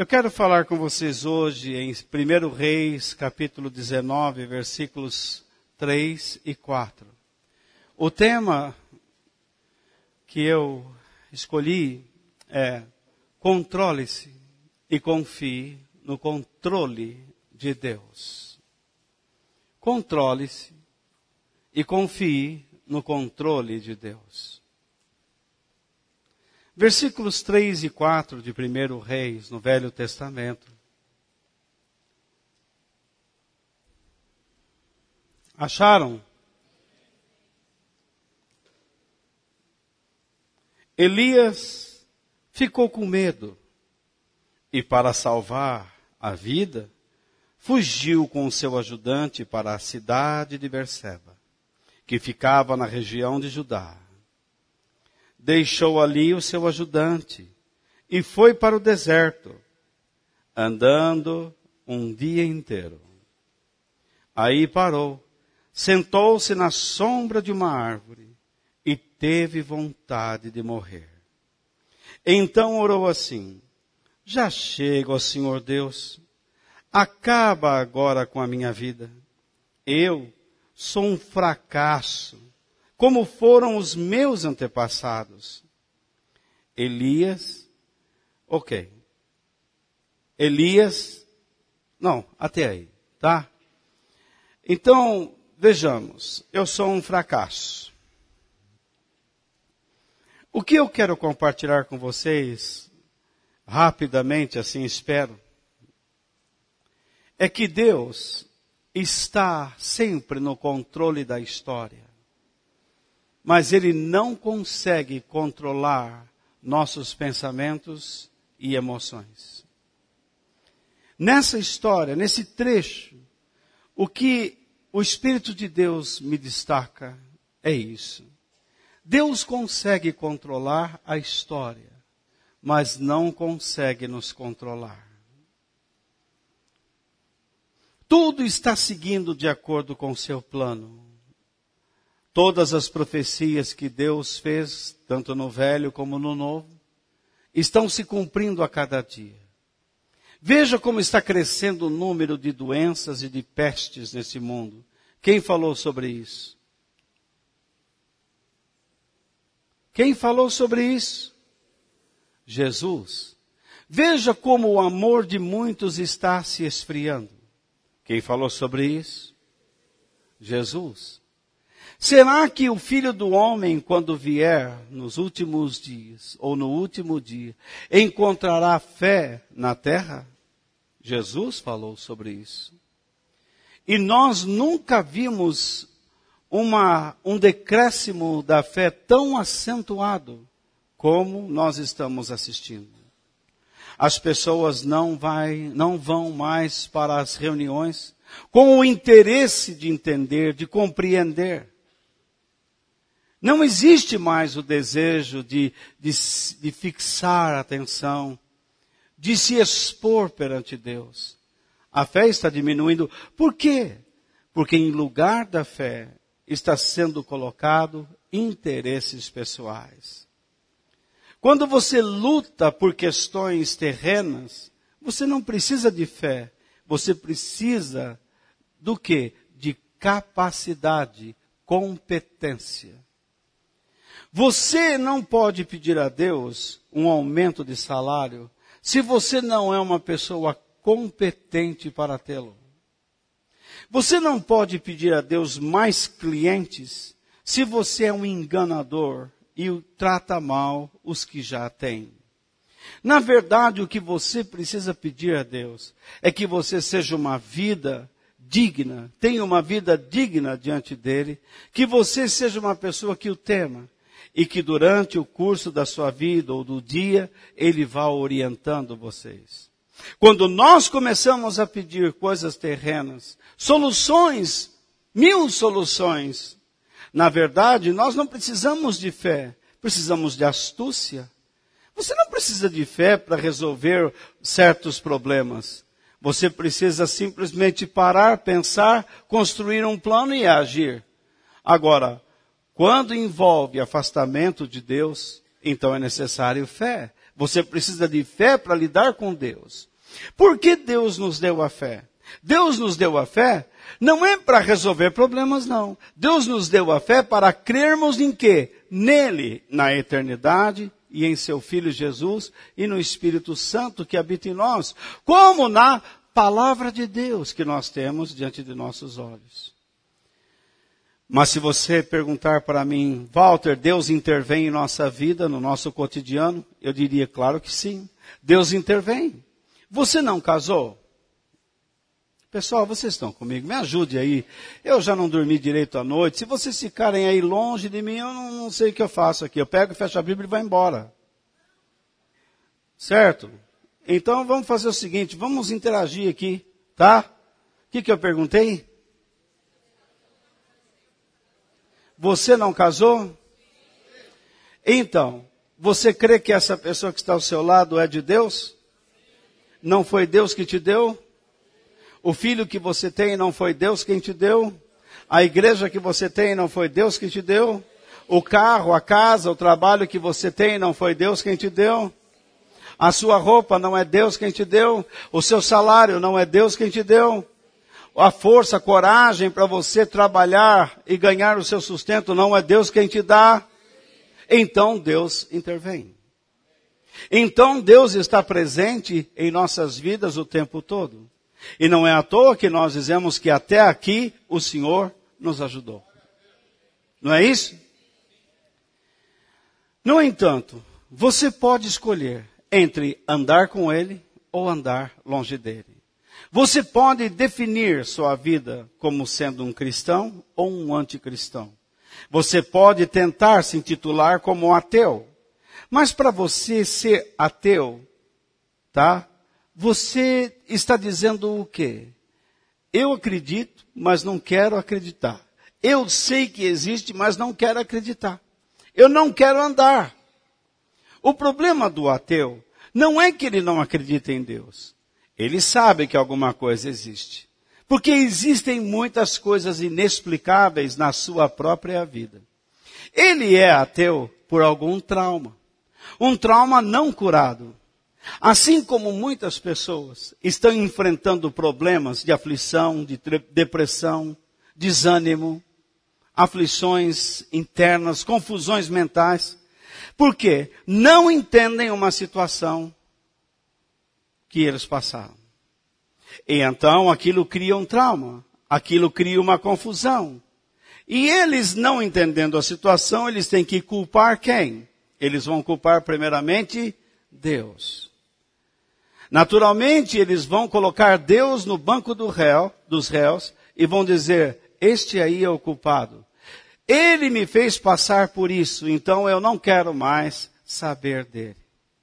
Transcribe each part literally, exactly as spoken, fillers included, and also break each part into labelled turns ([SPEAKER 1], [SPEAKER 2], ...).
[SPEAKER 1] Eu quero falar com vocês hoje em primeiro Reis, capítulo dezenove, versículos três e quatro. O tema que eu escolhi é: controle-se e confie no controle de Deus. Controle-se e confie no controle de Deus. Versículos três e quatro de primeiro Reis, no Velho Testamento. Acharam? Elias ficou com medo e, para salvar a vida, fugiu com o seu ajudante para a cidade de Berseba, que ficava na região de Judá. Deixou ali o seu ajudante e foi para o deserto, andando um dia inteiro. Aí parou, sentou-se na sombra de uma árvore e teve vontade de morrer. Então orou assim: já chego, ó Senhor Deus, acaba agora com a minha vida. Eu sou um fracasso, como foram os meus antepassados. Elias, ok. Elias, não, até aí, tá? Então, vejamos, eu sou um fracasso. O que eu quero compartilhar com vocês, rapidamente, assim espero, é que Deus está sempre no controle da história. Mas Ele não consegue controlar nossos pensamentos e emoções. Nessa história, nesse trecho, o que o Espírito de Deus me destaca é isso. Deus consegue controlar a história, mas não consegue nos controlar. Tudo está seguindo de acordo com o seu plano. Todas as profecias que Deus fez, tanto no Velho como no Novo, estão se cumprindo a cada dia. Veja como está crescendo o número de doenças e de pestes nesse mundo. Quem falou sobre isso? Quem falou sobre isso? Jesus. Veja como o amor de muitos está se esfriando. Quem falou sobre isso? Jesus. Será que o Filho do Homem, quando vier nos últimos dias, ou no último dia, encontrará fé na terra? Jesus falou sobre isso. E nós nunca vimos uma, um decréscimo da fé tão acentuado como nós estamos assistindo. As pessoas não, vai, não vão mais para as reuniões com o interesse de entender, de compreender. Não existe mais o desejo de, de, de fixar a atenção, de se expor perante Deus. A fé está diminuindo. Por quê? Porque em lugar da fé está sendo colocado interesses pessoais. Quando você luta por questões terrenas, você não precisa de fé. Você precisa do quê? De capacidade, competência. Você não pode pedir a Deus um aumento de salário se você não é uma pessoa competente para tê-lo. Você não pode pedir a Deus mais clientes se você é um enganador e trata mal os que já têm. Na verdade, o que você precisa pedir a Deus é que você seja uma vida digna, tenha uma vida digna diante dele, que você seja uma pessoa que o tema. E que durante o curso da sua vida ou do dia, Ele vá orientando vocês. Quando nós começamos a pedir coisas terrenas, soluções, mil soluções, na verdade, nós não precisamos de fé, precisamos de astúcia. Você não precisa de fé para resolver certos problemas. Você precisa simplesmente parar, pensar, construir um plano e agir. Agora, quando envolve afastamento de Deus, então é necessário fé. Você precisa de fé para lidar com Deus. Por que Deus nos deu a fé? Deus nos deu a fé não é para resolver problemas, não. Deus nos deu a fé para crermos em quê? Nele, na eternidade, e em seu Filho Jesus, e no Espírito Santo que habita em nós, como na palavra de Deus que nós temos diante de nossos olhos. Mas se você perguntar para mim, Walter, Deus intervém em nossa vida, no nosso cotidiano? Eu diria, claro que sim. Deus intervém. Você não casou? Pessoal, vocês estão comigo? Me ajude aí. Eu já não dormi direito à noite. Se vocês ficarem aí longe de mim, eu não, não sei o que eu faço aqui. Eu pego, fecho a Bíblia e vou embora. Certo? Então vamos fazer o seguinte, vamos interagir aqui, tá? O que, que eu perguntei? Você não casou? Então, você crê que essa pessoa que está ao seu lado é de Deus? Não foi Deus que te deu? O filho que você tem não foi Deus quem te deu? A igreja que você tem não foi Deus que te deu? O carro, a casa, o trabalho que você tem não foi Deus quem te deu? A sua roupa não é Deus quem te deu? O seu salário não é Deus quem te deu? A força, a coragem para você trabalhar e ganhar o seu sustento não é Deus quem te dá? Então Deus intervém. Então Deus está presente em nossas vidas o tempo todo. E não é à toa que nós dizemos que até aqui o Senhor nos ajudou. Não é isso? No entanto, você pode escolher entre andar com Ele ou andar longe dele. Você pode definir sua vida como sendo um cristão ou um anticristão. Você pode tentar se intitular como um ateu. Mas para você ser ateu, tá? Você está dizendo o quê? Eu acredito, mas não quero acreditar. Eu sei que existe, mas não quero acreditar. Eu não quero andar. O problema do ateu não é que ele não acredita em Deus. Ele sabe que alguma coisa existe. Porque existem muitas coisas inexplicáveis na sua própria vida. Ele é ateu por algum trauma. Um trauma não curado. Assim como muitas pessoas estão enfrentando problemas de aflição, de depressão, desânimo, aflições internas, confusões mentais. Por quê? Não entendem uma situação que eles passaram. E então aquilo cria um trauma, aquilo cria uma confusão. E eles não entendendo a situação, eles têm que culpar quem? Eles vão culpar primeiramente Deus. Naturalmente, eles vão colocar Deus no banco do réu, dos réus e vão dizer, este aí é o culpado. Ele me fez passar por isso, então eu não quero mais saber dele.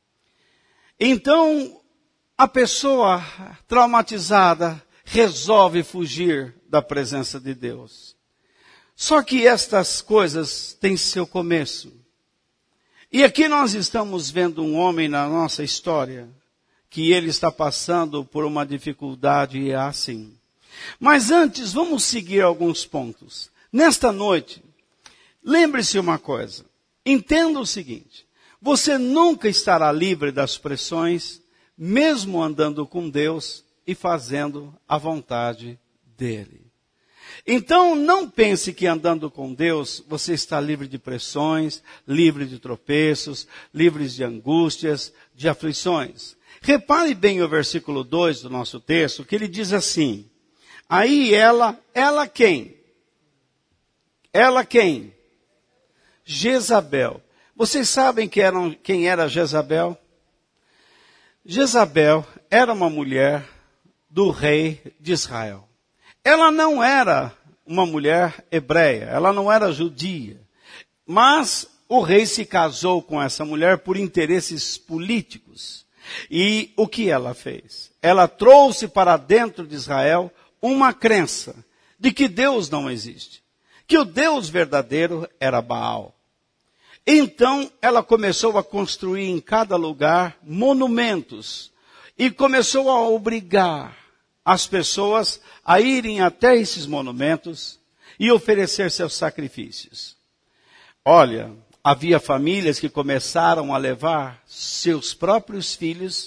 [SPEAKER 1] Então, a pessoa traumatizada resolve fugir da presença de Deus. Só que estas coisas têm seu começo. E aqui nós estamos vendo um homem na nossa história, que ele está passando por uma dificuldade e é assim. Mas antes, vamos seguir alguns pontos. Nesta noite, lembre-se uma coisa. Entenda o seguinte. Você nunca estará livre das pressões, mesmo andando com Deus e fazendo a vontade dele. Então, não pense que andando com Deus, você está livre de pressões, livre de tropeços, livre de angústias, de aflições. Repare bem o versículo dois do nosso texto, que ele diz assim, aí ela, ela quem? Ela quem? Jezabel. Vocês sabem que eram, quem era Jezabel? Jezabel era uma mulher do rei de Israel. Ela não era uma mulher hebreia, ela não era judia, mas o rei se casou com essa mulher por interesses políticos. E o que ela fez? Ela trouxe para dentro de Israel uma crença de que Deus não existe, que o Deus verdadeiro era Baal. Então ela começou a construir em cada lugar monumentos e começou a obrigar as pessoas a irem até esses monumentos e oferecer seus sacrifícios. Olha, havia famílias que começaram a levar seus próprios filhos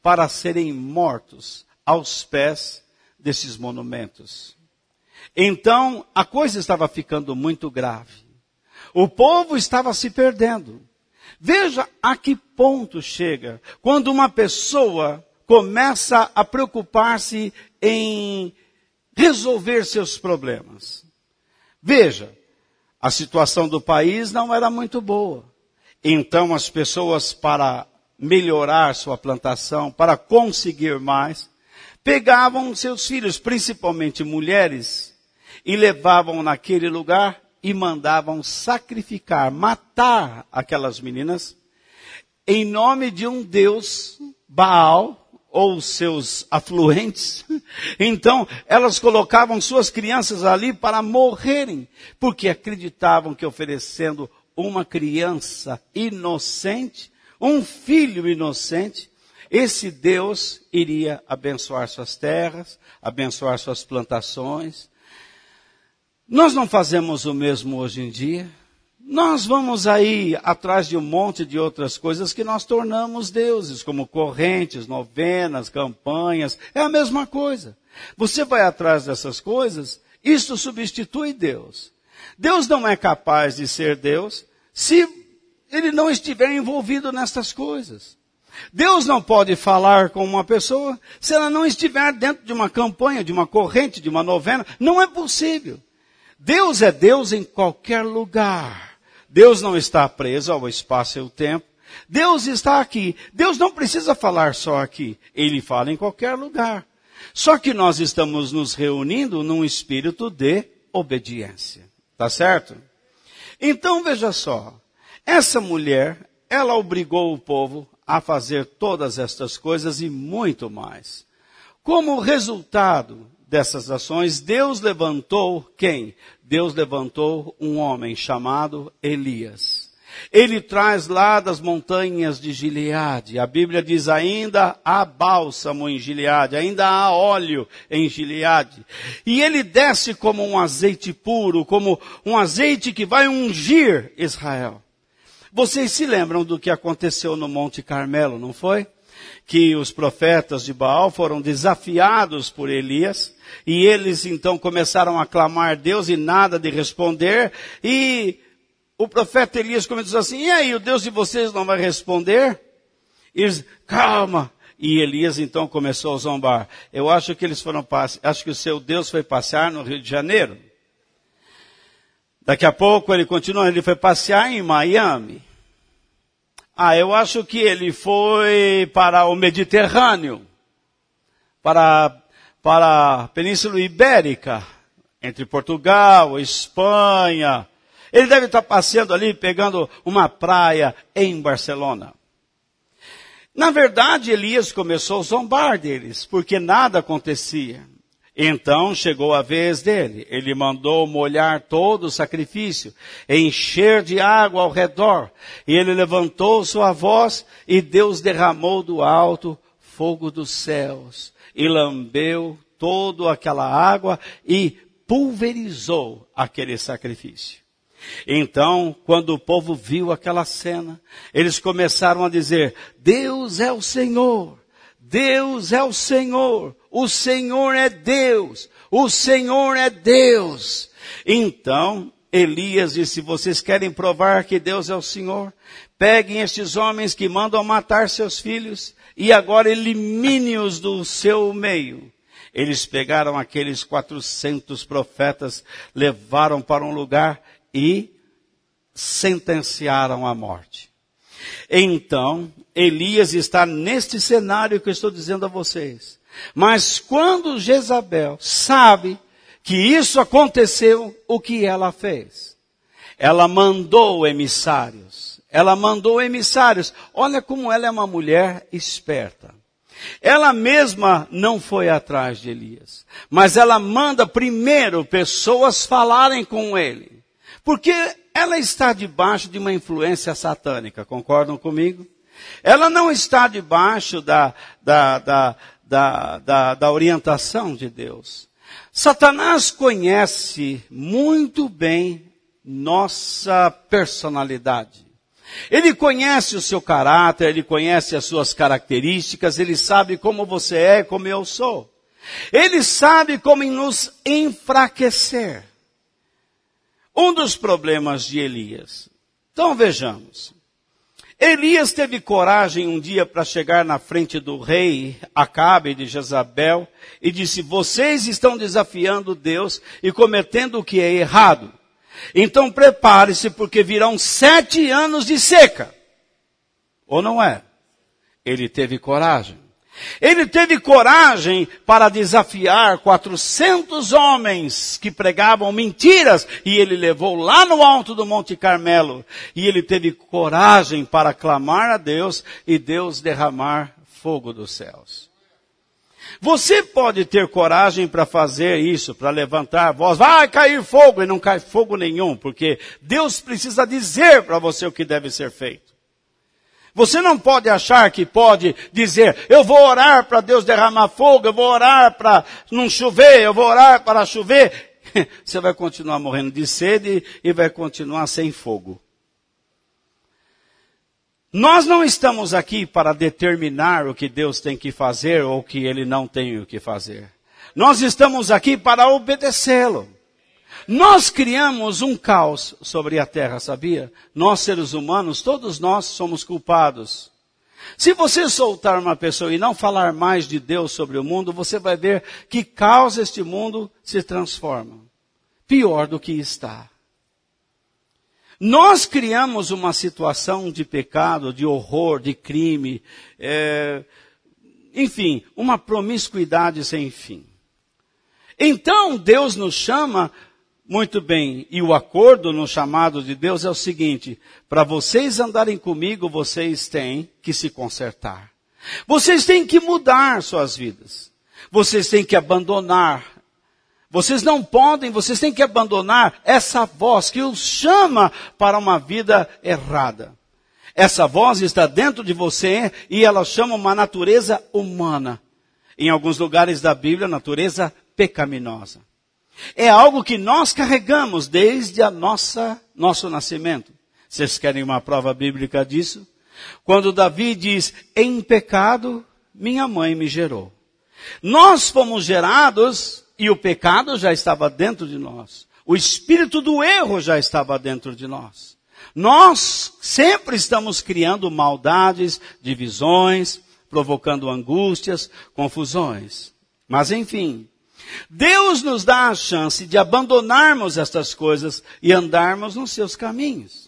[SPEAKER 1] para serem mortos aos pés desses monumentos. Então, a coisa estava ficando muito grave. O povo estava se perdendo. Veja a que ponto chega quando uma pessoa começa a preocupar-se em resolver seus problemas. Veja, a situação do país não era muito boa. Então as pessoas, para melhorar sua plantação, para conseguir mais, pegavam seus filhos, principalmente mulheres, e levavam naquele lugar e mandavam sacrificar, matar aquelas meninas, em nome de um deus, Baal, ou seus afluentes. Então, elas colocavam suas crianças ali para morrerem, porque acreditavam que oferecendo uma criança inocente, um filho inocente, esse Deus iria abençoar suas terras, abençoar suas plantações. Nós não fazemos o mesmo hoje em dia. Nós vamos aí atrás de um monte de outras coisas que nós tornamos deuses, como correntes, novenas, campanhas. É a mesma coisa. Você vai atrás dessas coisas, isso substitui Deus. Deus não é capaz de ser Deus se ele não estiver envolvido nessas coisas. Deus não pode falar com uma pessoa se ela não estiver dentro de uma campanha, de uma corrente, de uma novena. Não é possível. Deus é Deus em qualquer lugar. Deus não está preso ao espaço e ao tempo. Deus está aqui. Deus não precisa falar só aqui. Ele fala em qualquer lugar. Só que nós estamos nos reunindo num espírito de obediência. Tá certo? Então veja só. Essa mulher, ela obrigou o povo a fazer todas estas coisas e muito mais. Como resultado dessas ações, Deus levantou quem? Deus levantou um homem chamado Elias. Ele traz lá das montanhas de Gileade. A Bíblia diz ainda há bálsamo em Gileade, ainda há óleo em Gileade. E ele desce como um azeite puro, como um azeite que vai ungir Israel. Vocês se lembram do que aconteceu no Monte Carmelo, não foi? Que os profetas de Baal foram desafiados por Elias, e eles então começaram a clamar a Deus e nada de responder, e o profeta Elias começou assim, e aí, o Deus de vocês não vai responder? E eles, calma. E Elias então começou a zombar. Eu acho que eles foram, acho que o seu Deus foi passear no Rio de Janeiro. Daqui a pouco ele continua, ele foi passear em Miami. Ah, eu acho que ele foi para o Mediterrâneo, para, para a Península Ibérica, entre Portugal, Espanha. Ele deve estar passeando ali, pegando uma praia em Barcelona. Na verdade, Elias começou a zombar deles, porque nada acontecia. Então chegou a vez dele. Ele mandou molhar todo o sacrifício, encher de água ao redor. E ele levantou sua voz e Deus derramou do alto fogo dos céus. E lambeu toda aquela água e pulverizou aquele sacrifício. Então, quando o povo viu aquela cena, eles começaram a dizer, Deus é o Senhor, Deus é o Senhor, o Senhor é Deus, o Senhor é Deus. Então, Elias disse, vocês querem provar que Deus é o Senhor? Peguem estes homens que mandam matar seus filhos e agora elimine-os do seu meio. Eles pegaram aqueles quatrocentos profetas, levaram para um lugar e sentenciaram à morte. Então, Elias está neste cenário que eu estou dizendo a vocês. Mas quando Jezabel sabe que isso aconteceu, o que ela fez? Ela mandou emissários. Ela mandou emissários. Olha como ela é uma mulher esperta. Ela mesma não foi atrás de Elias. Mas ela manda primeiro pessoas falarem com ele. Porque ela está debaixo de uma influência satânica, concordam comigo? Ela não está debaixo da, da, da, da, da, da orientação de Deus. Satanás conhece muito bem nossa personalidade. Ele conhece o seu caráter, ele conhece as suas características, ele sabe como você é, como eu sou. Ele sabe como nos enfraquecer. Um dos problemas de Elias. Então vejamos. Elias teve coragem um dia para chegar na frente do rei Acabe de Jezabel e disse: vocês estão desafiando Deus e cometendo o que é errado. Então prepare-se, porque virão sete anos de seca. Ou não é? Ele teve coragem. Ele teve coragem para desafiar quatrocentos homens que pregavam mentiras, e ele levou lá no alto do Monte Carmelo. E ele teve coragem para clamar a Deus e Deus derramar fogo dos céus. Você pode ter coragem para fazer isso, para levantar a voz, vai cair fogo, e não cai fogo nenhum, porque Deus precisa dizer para você o que deve ser feito. Você não pode achar que pode dizer, eu vou orar para Deus derramar fogo, eu vou orar para não chover, eu vou orar para chover. Você vai continuar morrendo de sede e vai continuar sem fogo. Nós não estamos aqui para determinar o que Deus tem que fazer ou o que Ele não tem o que fazer. Nós estamos aqui para obedecê-lo. Nós criamos um caos sobre a terra, sabia? Nós, seres humanos, todos nós somos culpados. Se você soltar uma pessoa e não falar mais de Deus sobre o mundo, você vai ver que caos este mundo se transforma. Pior do que está. Nós criamos uma situação de pecado, de horror, de crime, é, enfim, uma promiscuidade sem fim. Então Deus nos chama. Muito bem, e o acordo no chamado de Deus é o seguinte: para vocês andarem comigo, vocês têm que se consertar. Vocês têm que mudar suas vidas. Vocês têm que abandonar. Vocês não podem, vocês têm que abandonar essa voz que os chama para uma vida errada. Essa voz está dentro de você e ela chama uma natureza humana. Em alguns lugares da Bíblia, natureza pecaminosa. É algo que nós carregamos desde a nossa, nosso nascimento. Vocês querem uma prova bíblica disso? Quando Davi diz, em pecado, minha mãe me gerou. Nós fomos gerados e o pecado já estava dentro de nós. O espírito do erro já estava dentro de nós. Nós sempre estamos criando maldades, divisões, provocando angústias, confusões. Mas enfim, Deus nos dá a chance de abandonarmos estas coisas e andarmos nos seus caminhos.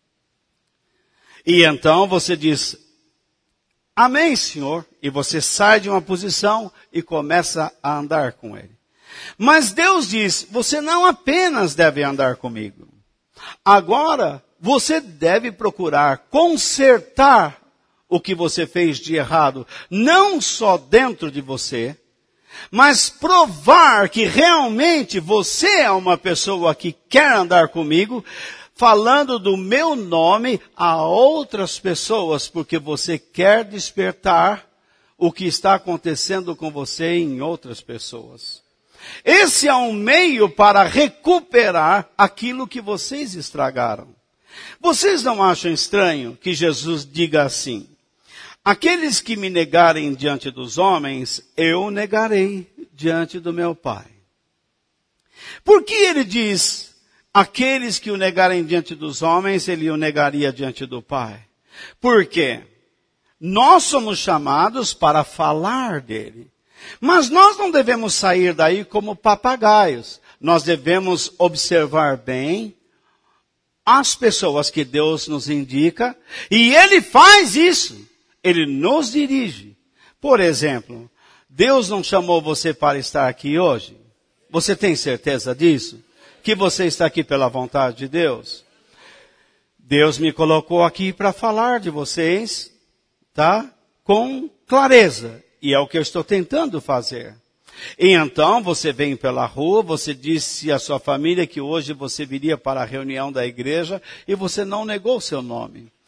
[SPEAKER 1] E então você diz, amém, Senhor, e você sai de uma posição e começa a andar com Ele. Mas Deus diz, você não apenas deve andar comigo. Agora, você deve procurar consertar o que você fez de errado, não só dentro de você, mas provar que realmente você é uma pessoa que quer andar comigo, falando do meu nome a outras pessoas, porque você quer despertar o que está acontecendo com você em outras pessoas. Esse é um meio para recuperar aquilo que vocês estragaram. Vocês não acham estranho que Jesus diga assim, aqueles que me negarem diante dos homens, eu negarei diante do meu Pai. Por que ele diz, aqueles que o negarem diante dos homens, ele o negaria diante do Pai? Por quê? Nós somos chamados para falar dele. Mas nós não devemos sair daí como papagaios. Nós devemos observar bem as pessoas que Deus nos indica, e Ele faz isso. Ele nos dirige. Por exemplo, Deus não chamou você para estar aqui hoje? Você tem certeza disso? Que você está aqui pela vontade de Deus? Deus me colocou aqui para falar de vocês, tá? Com clareza. E é o que eu estou tentando fazer. E então você vem pela rua, você disse à sua família que hoje você viria para a reunião da igreja e você não negou seu nome.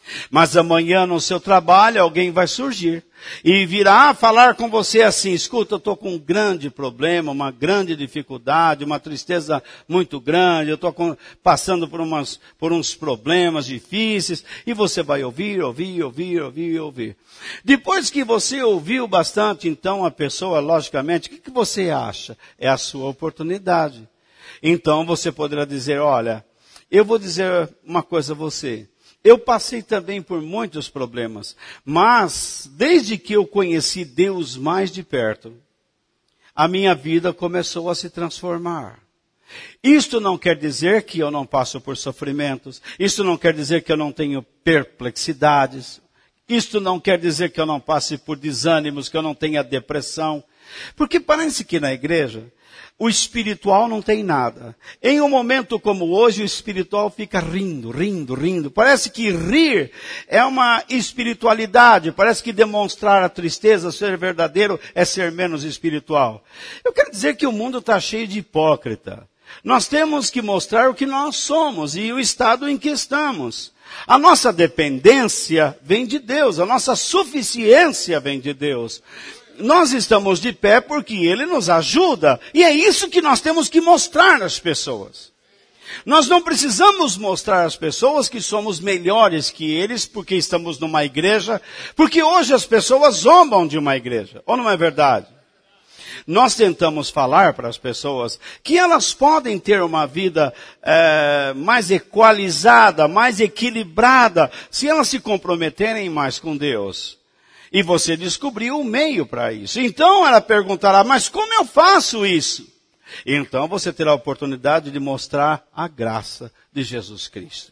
[SPEAKER 1] Mas amanhã no seu trabalho alguém vai surgir e virá falar com você assim: escuta, eu estou com um grande problema, uma grande dificuldade, uma tristeza muito grande, eu estou passando por, umas, por uns problemas difíceis. E você vai ouvir, ouvir, ouvir, ouvir, ouvir. Depois que você ouviu bastante, então a pessoa, logicamente, o que, que você acha? É a sua oportunidade. Então você poderá dizer: olha, eu vou dizer uma coisa a você. Eu passei também por muitos problemas, mas desde que eu conheci Deus mais de perto, a minha vida começou a se transformar. Isto não quer dizer que eu não passo por sofrimentos, isto não quer dizer que eu não tenho perplexidades, isto não quer dizer que eu não passe por desânimos, que eu não tenha depressão, porque parece que na igreja o espiritual não tem nada. Em um momento como hoje, o espiritual fica rindo, rindo, rindo. Parece que rir é uma espiritualidade. Parece que demonstrar a tristeza, ser verdadeiro, é ser menos espiritual. Eu quero dizer que o mundo está cheio de hipócrita. Nós temos que mostrar o que nós somos e o estado em que estamos. A nossa dependência vem de Deus. A nossa suficiência vem de Deus. Nós estamos de pé porque Ele nos ajuda. E é isso que nós temos que mostrar às pessoas. Nós não precisamos mostrar às pessoas que somos melhores que eles porque estamos numa igreja. Porque hoje as pessoas zombam de uma igreja. Ou não é verdade? Nós tentamos falar para as pessoas que elas podem ter uma vida é, mais equalizada, mais equilibrada, se elas se comprometerem mais com Deus. E você descobriu o meio para isso. Então ela perguntará: mas como eu faço isso? Então você terá a oportunidade de mostrar a graça de Jesus Cristo.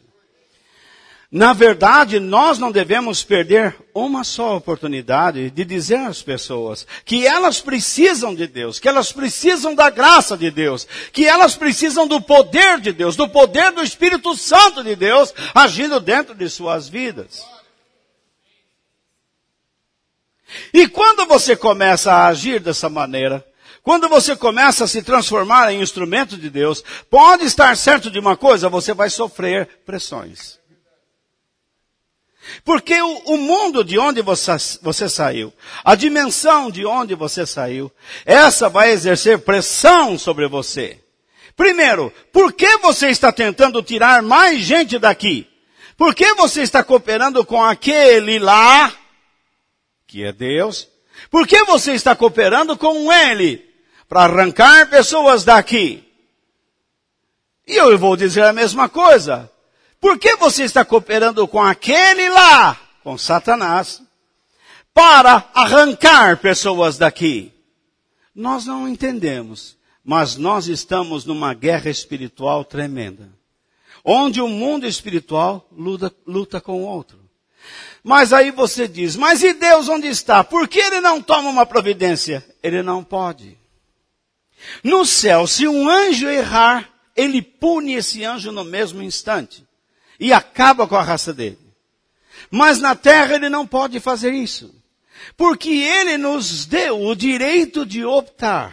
[SPEAKER 1] Na verdade, nós não devemos perder uma só oportunidade de dizer às pessoas que elas precisam de Deus, que elas precisam da graça de Deus, que elas precisam do poder de Deus, do poder do Espírito Santo de Deus agindo dentro de suas vidas. E quando você começa a agir dessa maneira, quando você começa a se transformar em instrumento de Deus, pode estar certo de uma coisa: você vai sofrer pressões. Porque o, o mundo de onde você, você saiu, a dimensão de onde você saiu, essa vai exercer pressão sobre você. Primeiro, por que você está tentando tirar mais gente daqui? Por que você está cooperando com aquele lá, que é Deus? Por que você está cooperando com Ele? Para arrancar pessoas daqui. E eu vou dizer a mesma coisa. Por que você está cooperando com aquele lá, com Satanás, para arrancar pessoas daqui? Nós não entendemos, mas nós estamos numa guerra espiritual tremenda. Onde o mundo espiritual luta, luta com o outro. Mas aí você diz: mas e Deus onde está? Por que Ele não toma uma providência? Ele não pode. No céu, se um anjo errar, Ele pune esse anjo no mesmo instante. E acaba com a raça dele. Mas na terra Ele não pode fazer isso. Porque Ele nos deu o direito de optar.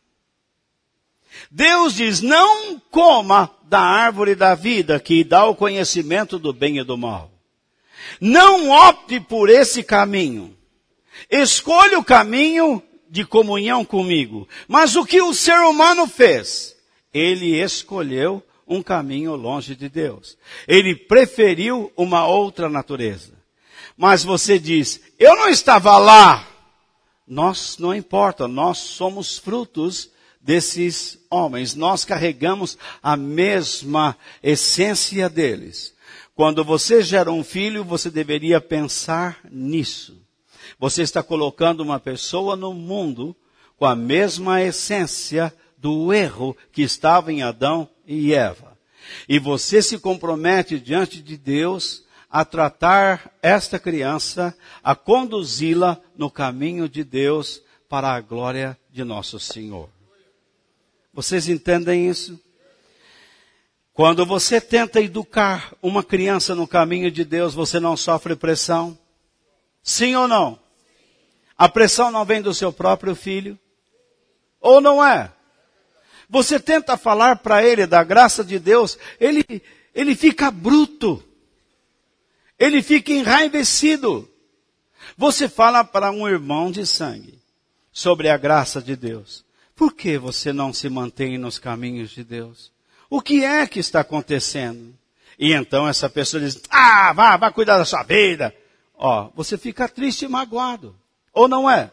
[SPEAKER 1] Deus diz: não coma da árvore da vida que dá o conhecimento do bem e do mal. Não opte por esse caminho. Escolha o caminho de comunhão comigo. Mas o que o ser humano fez? Ele escolheu um caminho longe de Deus. Ele preferiu uma outra natureza. Mas você diz: eu não estava lá. Nós, não importa, nós somos frutos desses homens. Nós carregamos a mesma essência deles. Quando você gera um filho, você deveria pensar nisso. Você está colocando uma pessoa no mundo com a mesma essência do erro que estava em Adão e Eva. E você se compromete diante de Deus a tratar esta criança, a conduzi-la no caminho de Deus para a glória de nosso Senhor. Vocês entendem isso? Quando você tenta educar uma criança no caminho de Deus, você não sofre pressão? Sim ou não? A pressão não vem do seu próprio filho? Ou não é? Você tenta falar para ele da graça de Deus, ele, ele fica bruto. ele fica enraivecido. Você fala para um irmão de sangue sobre a graça de Deus. Por que você não se mantém nos caminhos de Deus? O que é que está acontecendo? E então essa pessoa diz, ah, vá, vá cuidar da sua vida. Ó, você fica triste e magoado. Ou não é?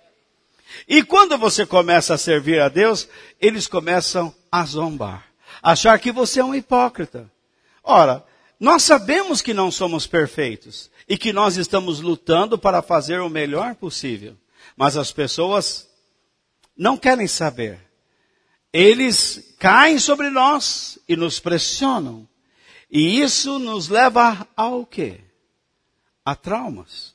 [SPEAKER 1] E quando você começa a servir a Deus, eles começam a zombar. Achar que você é um hipócrita. Ora, nós sabemos que não somos perfeitos. E que nós estamos lutando para fazer o melhor possível. Mas as pessoas não querem saber. Eles caem sobre nós e nos pressionam. E isso nos leva ao quê? A traumas.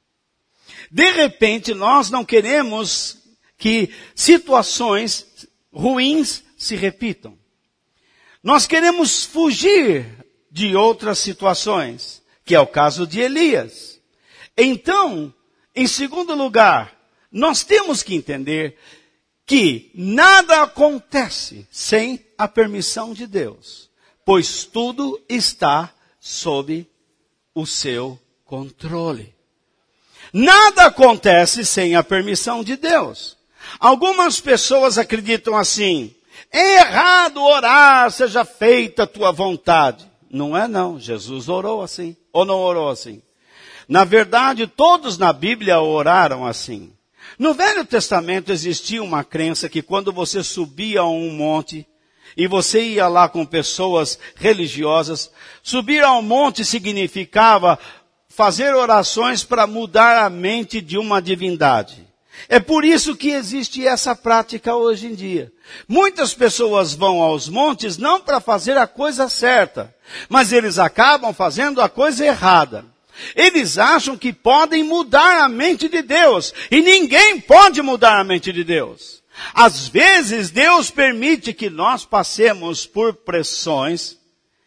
[SPEAKER 1] De repente, nós não queremos que situações ruins se repitam. Nós queremos fugir de outras situações, que é o caso de Elias. Então, em segundo lugar, nós temos que entender que nada acontece sem a permissão de Deus, pois tudo está sob o seu controle. Nada acontece sem a permissão de Deus. Algumas pessoas acreditam assim, é errado orar, seja feita a tua vontade. Não é não, Jesus orou assim, ou não orou assim. Na verdade, todos na Bíblia oraram assim. No Velho Testamento existia uma crença que quando você subia a um monte, e você ia lá com pessoas religiosas, subir ao monte significava fazer orações para mudar a mente de uma divindade. É por isso que existe essa prática hoje em dia. Muitas pessoas vão aos montes não para fazer a coisa certa, mas eles acabam fazendo a coisa errada. Eles acham que podem mudar a mente de Deus, e ninguém pode mudar a mente de Deus. Às vezes Deus permite que nós passemos por pressões,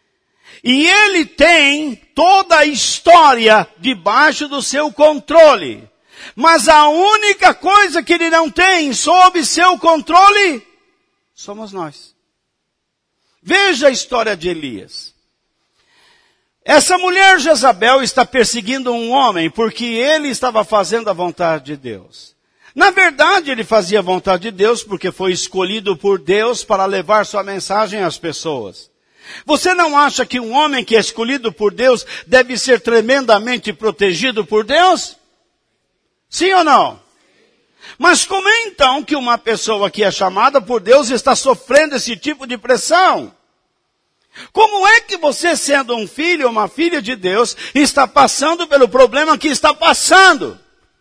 [SPEAKER 1] e Ele tem toda a história debaixo do seu controle. Mas a única coisa que Ele não tem sob seu controle, somos nós. Veja a história de Elias. Essa mulher Jezabel está perseguindo um homem porque ele estava fazendo a vontade de Deus. Na verdade, ele fazia a vontade de Deus porque foi escolhido por Deus para levar sua mensagem às pessoas. Você não acha que um homem que é escolhido por Deus deve ser tremendamente protegido por Deus? Sim ou não? Mas como é então que uma pessoa que é chamada por Deus está sofrendo esse tipo de pressão? Como é que você, sendo um filho ou uma filha de Deus, está passando pelo problema que está passando?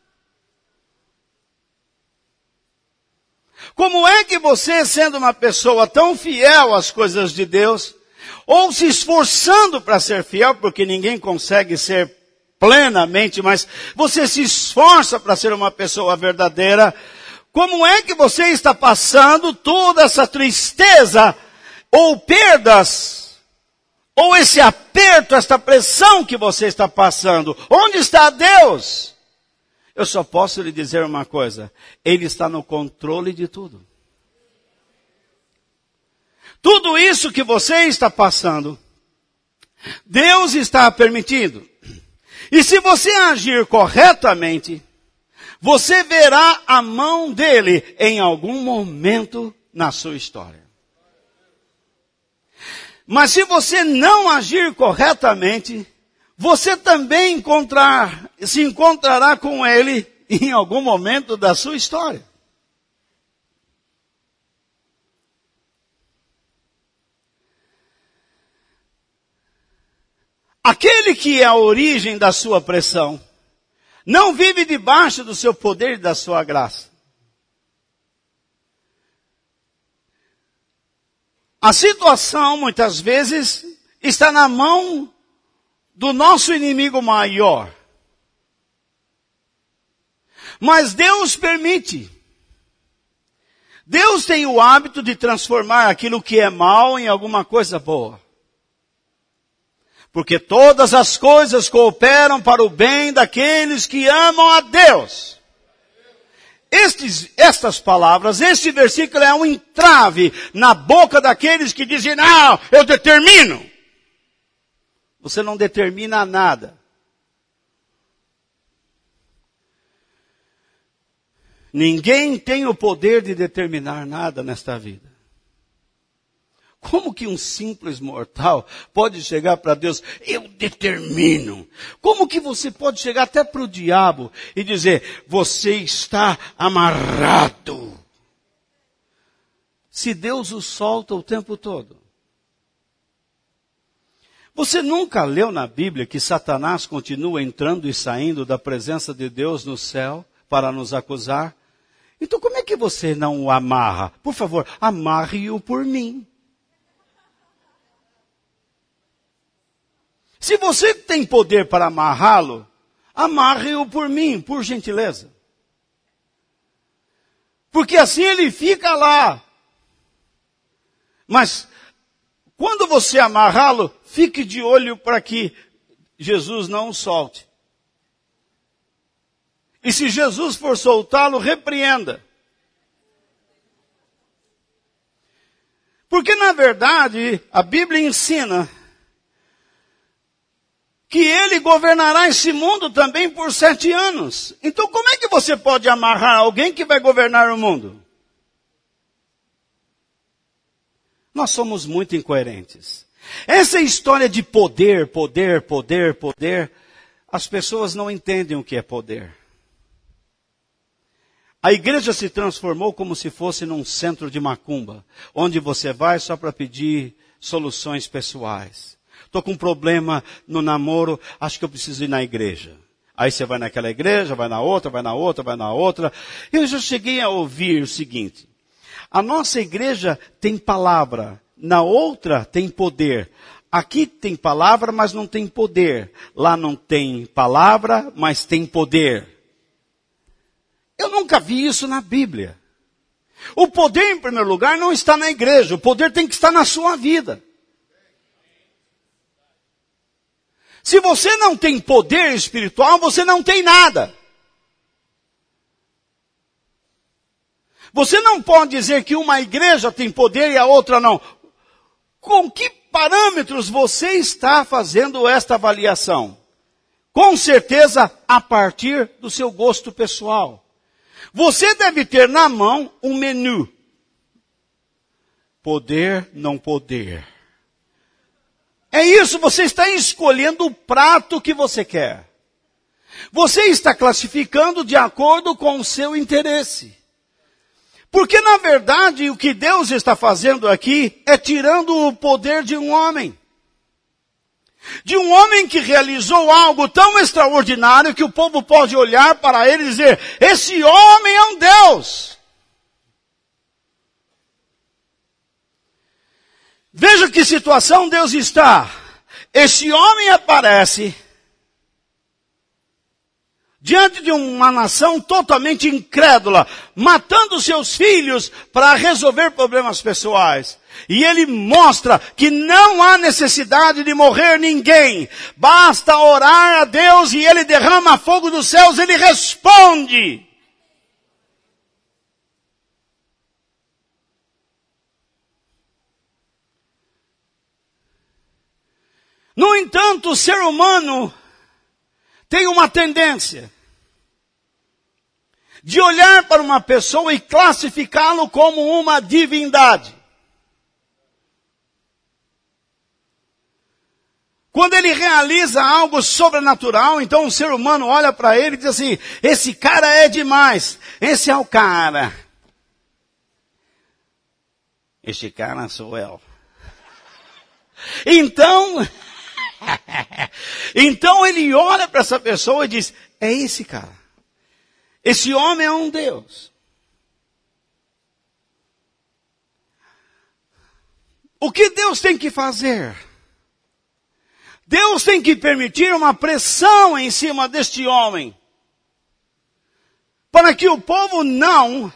[SPEAKER 1] Como é que você, sendo uma pessoa tão fiel às coisas de Deus, ou se esforçando para ser fiel, porque ninguém consegue ser plenamente, mas você se esforça para ser uma pessoa verdadeira, como é que você está passando toda essa tristeza, ou perdas, ou esse aperto, esta pressão que você está passando? Onde está Deus? Eu só posso lhe dizer uma coisa, Ele está no controle de tudo. Tudo isso que você está passando, Deus está permitindo. E se você agir corretamente, você verá a mão dele em algum momento na sua história. Mas se você não agir corretamente, você também encontrar, se encontrará com ele em algum momento da sua história. Aquele que é a origem da sua pressão, não vive debaixo do seu poder e da sua graça. A situação, muitas vezes, está na mão do nosso inimigo maior. Mas Deus permite. Deus tem o hábito de transformar aquilo que é mal em alguma coisa boa. Porque todas as coisas cooperam para o bem daqueles que amam a Deus. Estes, estas palavras, este versículo é um entrave na boca daqueles que dizem, não, eu determino. Você não determina nada. Ninguém tem o poder de determinar nada nesta vida. Como que um simples mortal pode chegar para Deus? Eu determino. Como que você pode chegar até para o diabo e dizer, você está amarrado? Se Deus o solta o tempo todo. Você nunca leu na Bíblia que Satanás continua entrando e saindo da presença de Deus no céu para nos acusar? Então como é que você não o amarra? Por favor, amarre-o por mim. Se você tem poder para amarrá-lo, amarre-o por mim, por gentileza. Porque assim ele fica lá. Mas quando você amarrá-lo, fique de olho para que Jesus não o solte. E se Jesus for soltá-lo, repreenda. Porque na verdade, a Bíblia ensina que ele governará esse mundo também por sete anos. Então como é que você pode amarrar alguém que vai governar o mundo? Nós somos muito incoerentes. Essa história de poder, poder, poder, poder, as pessoas não entendem o que é poder. A igreja se transformou como se fosse num centro de macumba, onde você vai só para pedir soluções pessoais. Estou com um problema no namoro, acho que eu preciso ir na igreja. Aí você vai naquela igreja, vai na outra, vai na outra, vai na outra. Eu já cheguei a ouvir o seguinte: a nossa igreja tem palavra, na outra tem poder. Aqui tem palavra, mas não tem poder. Lá não tem palavra, mas tem poder. Eu nunca vi isso na Bíblia. O poder, em primeiro lugar, não está na igreja. O poder tem que estar na sua vida. Se você não tem poder espiritual, você não tem nada. Você não pode dizer que uma igreja tem poder e a outra não. Com que parâmetros você está fazendo esta avaliação? Com certeza, a partir do seu gosto pessoal. Você deve ter na mão um menu. Poder, não poder. É isso, você está escolhendo o prato que você quer. Você está classificando de acordo com o seu interesse. Porque, na verdade, o que Deus está fazendo aqui é tirando o poder de um homem. De um homem que realizou algo tão extraordinário que o povo pode olhar para ele e dizer, esse homem é um Deus. Veja que situação Deus está. Esse homem aparece diante de uma nação totalmente incrédula, matando seus filhos para resolver problemas pessoais. E ele mostra que não há necessidade de morrer ninguém. Basta orar a Deus e ele derrama fogo dos céus, ele responde. No entanto, o ser humano tem uma tendência de olhar para uma pessoa e classificá-lo como uma divindade. Quando ele realiza algo sobrenatural, então o ser humano olha para ele e diz assim, esse cara é demais, esse é o cara. Este cara sou eu. Então, então ele olha para essa pessoa e diz, é esse cara. Esse homem é um Deus. O que Deus tem que fazer? Deus tem que permitir uma pressão em cima deste homem. Para que o povo não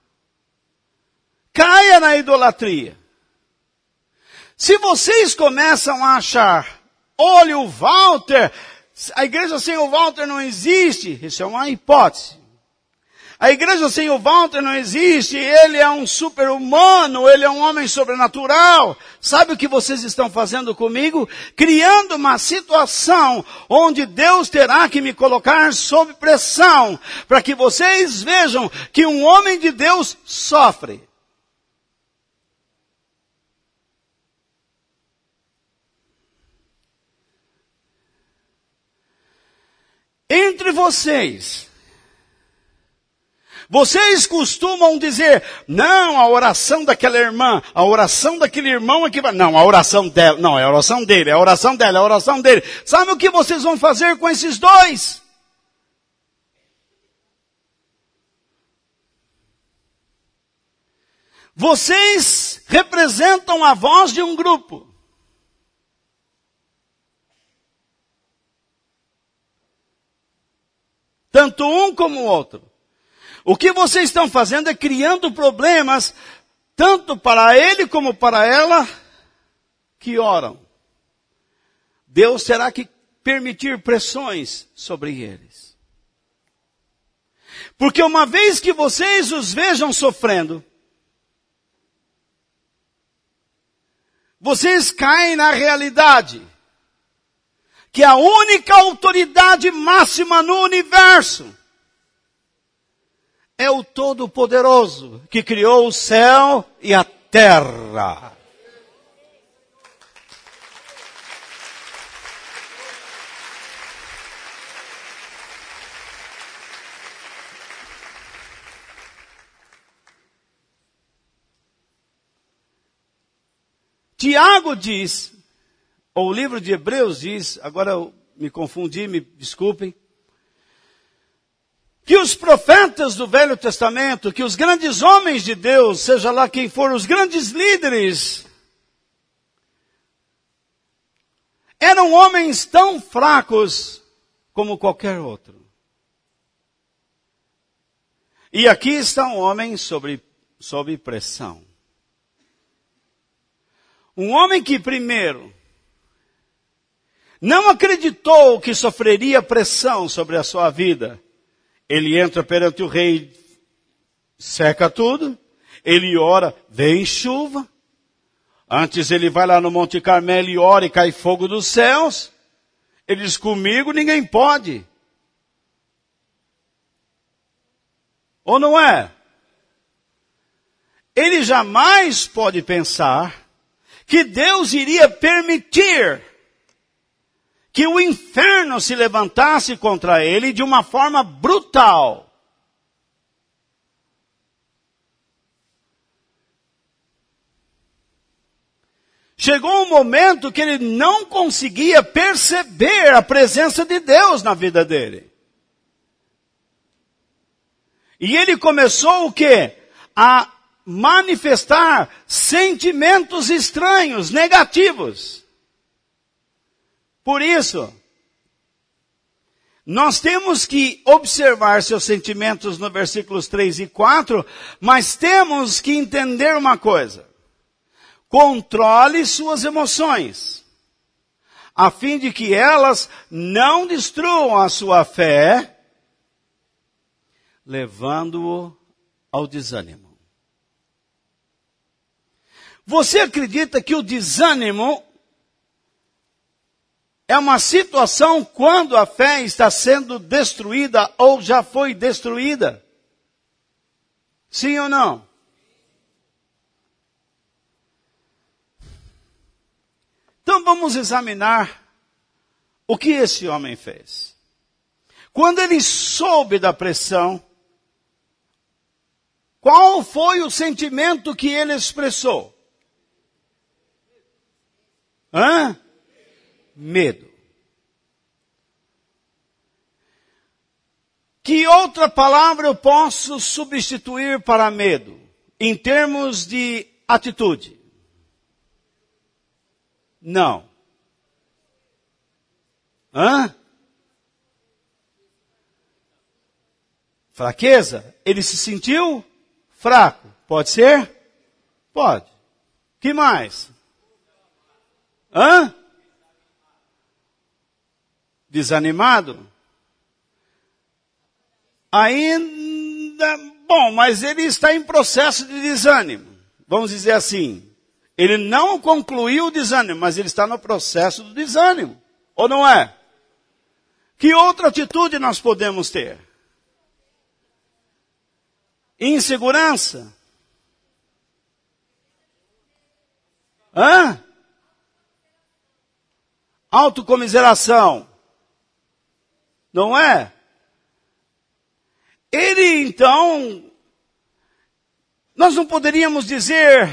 [SPEAKER 1] caia na idolatria. Se vocês começam a achar, olha o Walter, a igreja sem o Walter não existe. Isso é uma hipótese. A igreja sem o Walter não existe, ele é um super-humano, ele é um homem sobrenatural. Sabe o que vocês estão fazendo comigo? Criando uma situação onde Deus terá que me colocar sob pressão, para que vocês vejam que um homem de Deus sofre. Entre vocês, vocês costumam dizer, não, a oração daquela irmã, a oração daquele irmão é que vai... Não, a oração dela, não, é a oração dele, é a oração dela, é a oração dele. Sabe o que vocês vão fazer com esses dois? Vocês representam a voz de um grupo. Tanto um como o outro. O que vocês estão fazendo é criando problemas, tanto para ele como para ela, que oram. Deus terá que permitir pressões sobre eles. Porque uma vez que vocês os vejam sofrendo, vocês caem na realidade que a única autoridade máxima no universo é o Todo-Poderoso, que criou o céu e a terra. Tiago diz, ou o livro de Hebreus diz, agora eu me confundi, me desculpem, que os profetas do Velho Testamento, que os grandes homens de Deus, seja lá quem for, os grandes líderes, eram homens tão fracos como qualquer outro. E aqui está um homem sob, sob pressão. Um homem que primeiro não acreditou que sofreria pressão sobre a sua vida. Ele entra perante o rei, seca tudo. Ele ora, vem chuva. Antes ele vai lá no Monte Carmelo e ora e cai fogo dos céus. Ele diz, comigo ninguém pode. Ou não é? Ele jamais pode pensar que Deus iria permitir que o inferno se levantasse contra ele de uma forma brutal. Chegou um momento que ele não conseguia perceber a presença de Deus na vida dele. E ele começou o quê? A manifestar sentimentos estranhos, negativos. Por isso, nós temos que observar seus sentimentos no versículos três e quatro, mas temos que entender uma coisa. Controle suas emoções, a fim de que elas não destruam a sua fé, levando-o ao desânimo. Você acredita que o desânimo é uma situação quando a fé está sendo destruída ou já foi destruída? Sim ou não? Então vamos examinar o que esse homem fez. Quando ele soube da pressão, qual foi o sentimento que ele expressou? Hã? Medo. Que outra palavra eu posso substituir para medo? Em termos de atitude. Não. Hã? Fraqueza? Ele se sentiu fraco. Pode ser? Pode. Que mais? Hã? Desanimado? Aí Bom, mas ele está em processo de desânimo. Vamos dizer assim. Ele não concluiu o desânimo, mas ele está no processo do desânimo. Ou não é? Que outra atitude nós podemos ter? Insegurança? Hã? Autocomiseração? Não é? Ele, então, nós não poderíamos dizer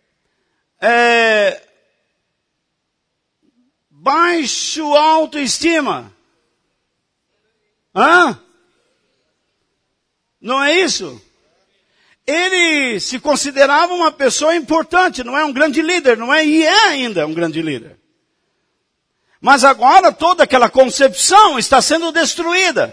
[SPEAKER 1] é, baixo autoestima. Hã? Não é isso? Ele se considerava uma pessoa importante, não é um grande líder, não é? E é ainda um grande líder. Mas agora toda aquela concepção está sendo destruída.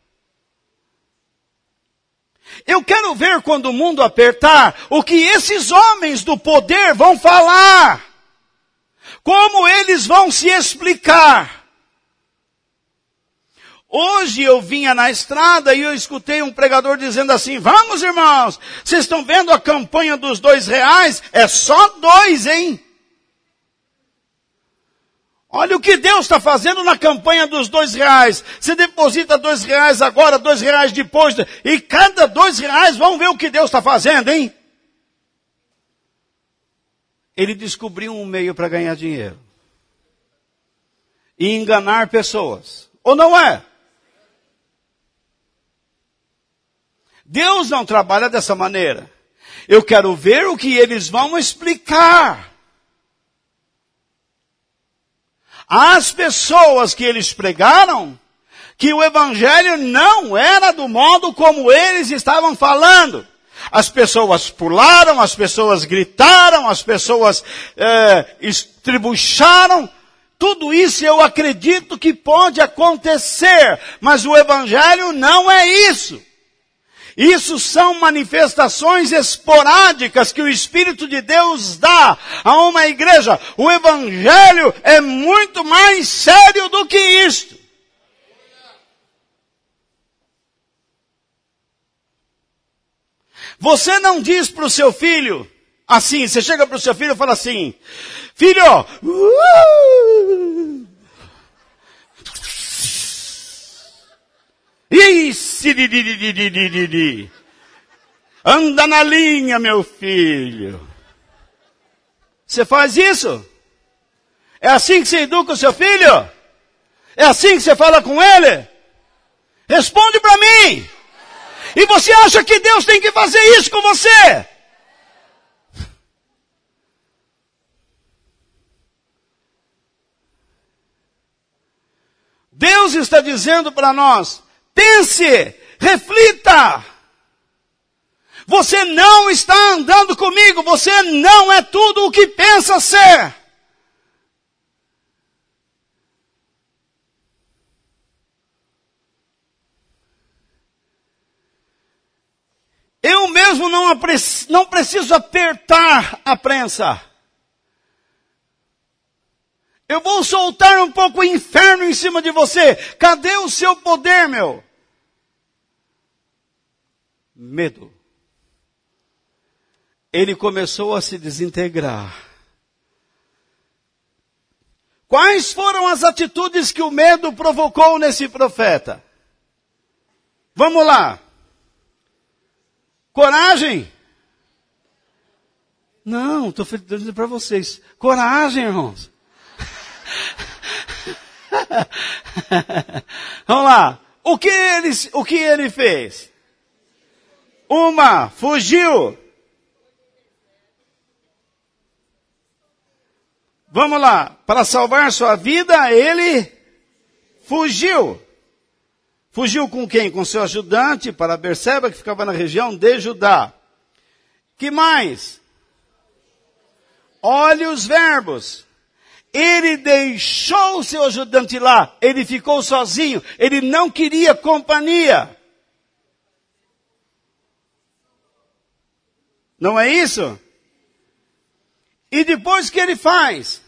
[SPEAKER 1] Eu quero ver quando o mundo apertar, o que esses homens do poder vão falar. Como eles vão se explicar. Hoje eu vinha na estrada e eu escutei um pregador dizendo assim, vamos irmãos, vocês estão vendo a campanha dos dois reais? É só dois, hein? Olha o que Deus está fazendo na campanha dos dois reais. Você deposita dois reais agora, dois reais depois. E cada dois reais, vamos ver o que Deus está fazendo, hein? Ele descobriu um meio para ganhar dinheiro. E enganar pessoas. Ou não é? Deus não trabalha dessa maneira. Eu quero ver o que eles vão explicar. As pessoas que eles pregaram, que o evangelho não era do modo como eles estavam falando. As pessoas pularam, as pessoas gritaram, as pessoas é, estribucharam. Tudo isso eu acredito que pode acontecer, mas o evangelho não é isso. Isso são manifestações esporádicas que o Espírito de Deus dá a uma igreja. O Evangelho é muito mais sério do que isto. Você não diz para o seu filho assim, você chega para o seu filho e fala assim, filho, uh, Ixi, di, di, di, di, di, di, di. Anda na linha, meu filho. Você faz isso? É assim que você educa o seu filho? É assim que você fala com ele? Responde para mim. E você acha que Deus tem que fazer isso com você? Deus está dizendo para nós, pense, reflita. Você não está andando comigo, você não é tudo o que pensa ser. Eu mesmo não, não preciso apertar a prensa. Eu vou soltar um pouco o inferno em cima de você. Cadê o seu poder, meu? Medo. Ele começou a se desintegrar. Quais foram as atitudes que o medo provocou nesse profeta? Vamos lá. Coragem? Não, estou dizendo para vocês. Coragem, irmãos. Vamos lá. O que ele, o que ele fez? Uma, fugiu. Vamos lá. Para salvar sua vida, ele fugiu. Fugiu com quem? Com seu ajudante para Berseba, que ficava na região de Judá. Que mais? Olhe os verbos. Ele deixou o seu ajudante lá. Ele ficou sozinho. Ele não queria companhia. Não é isso? E depois o que ele faz?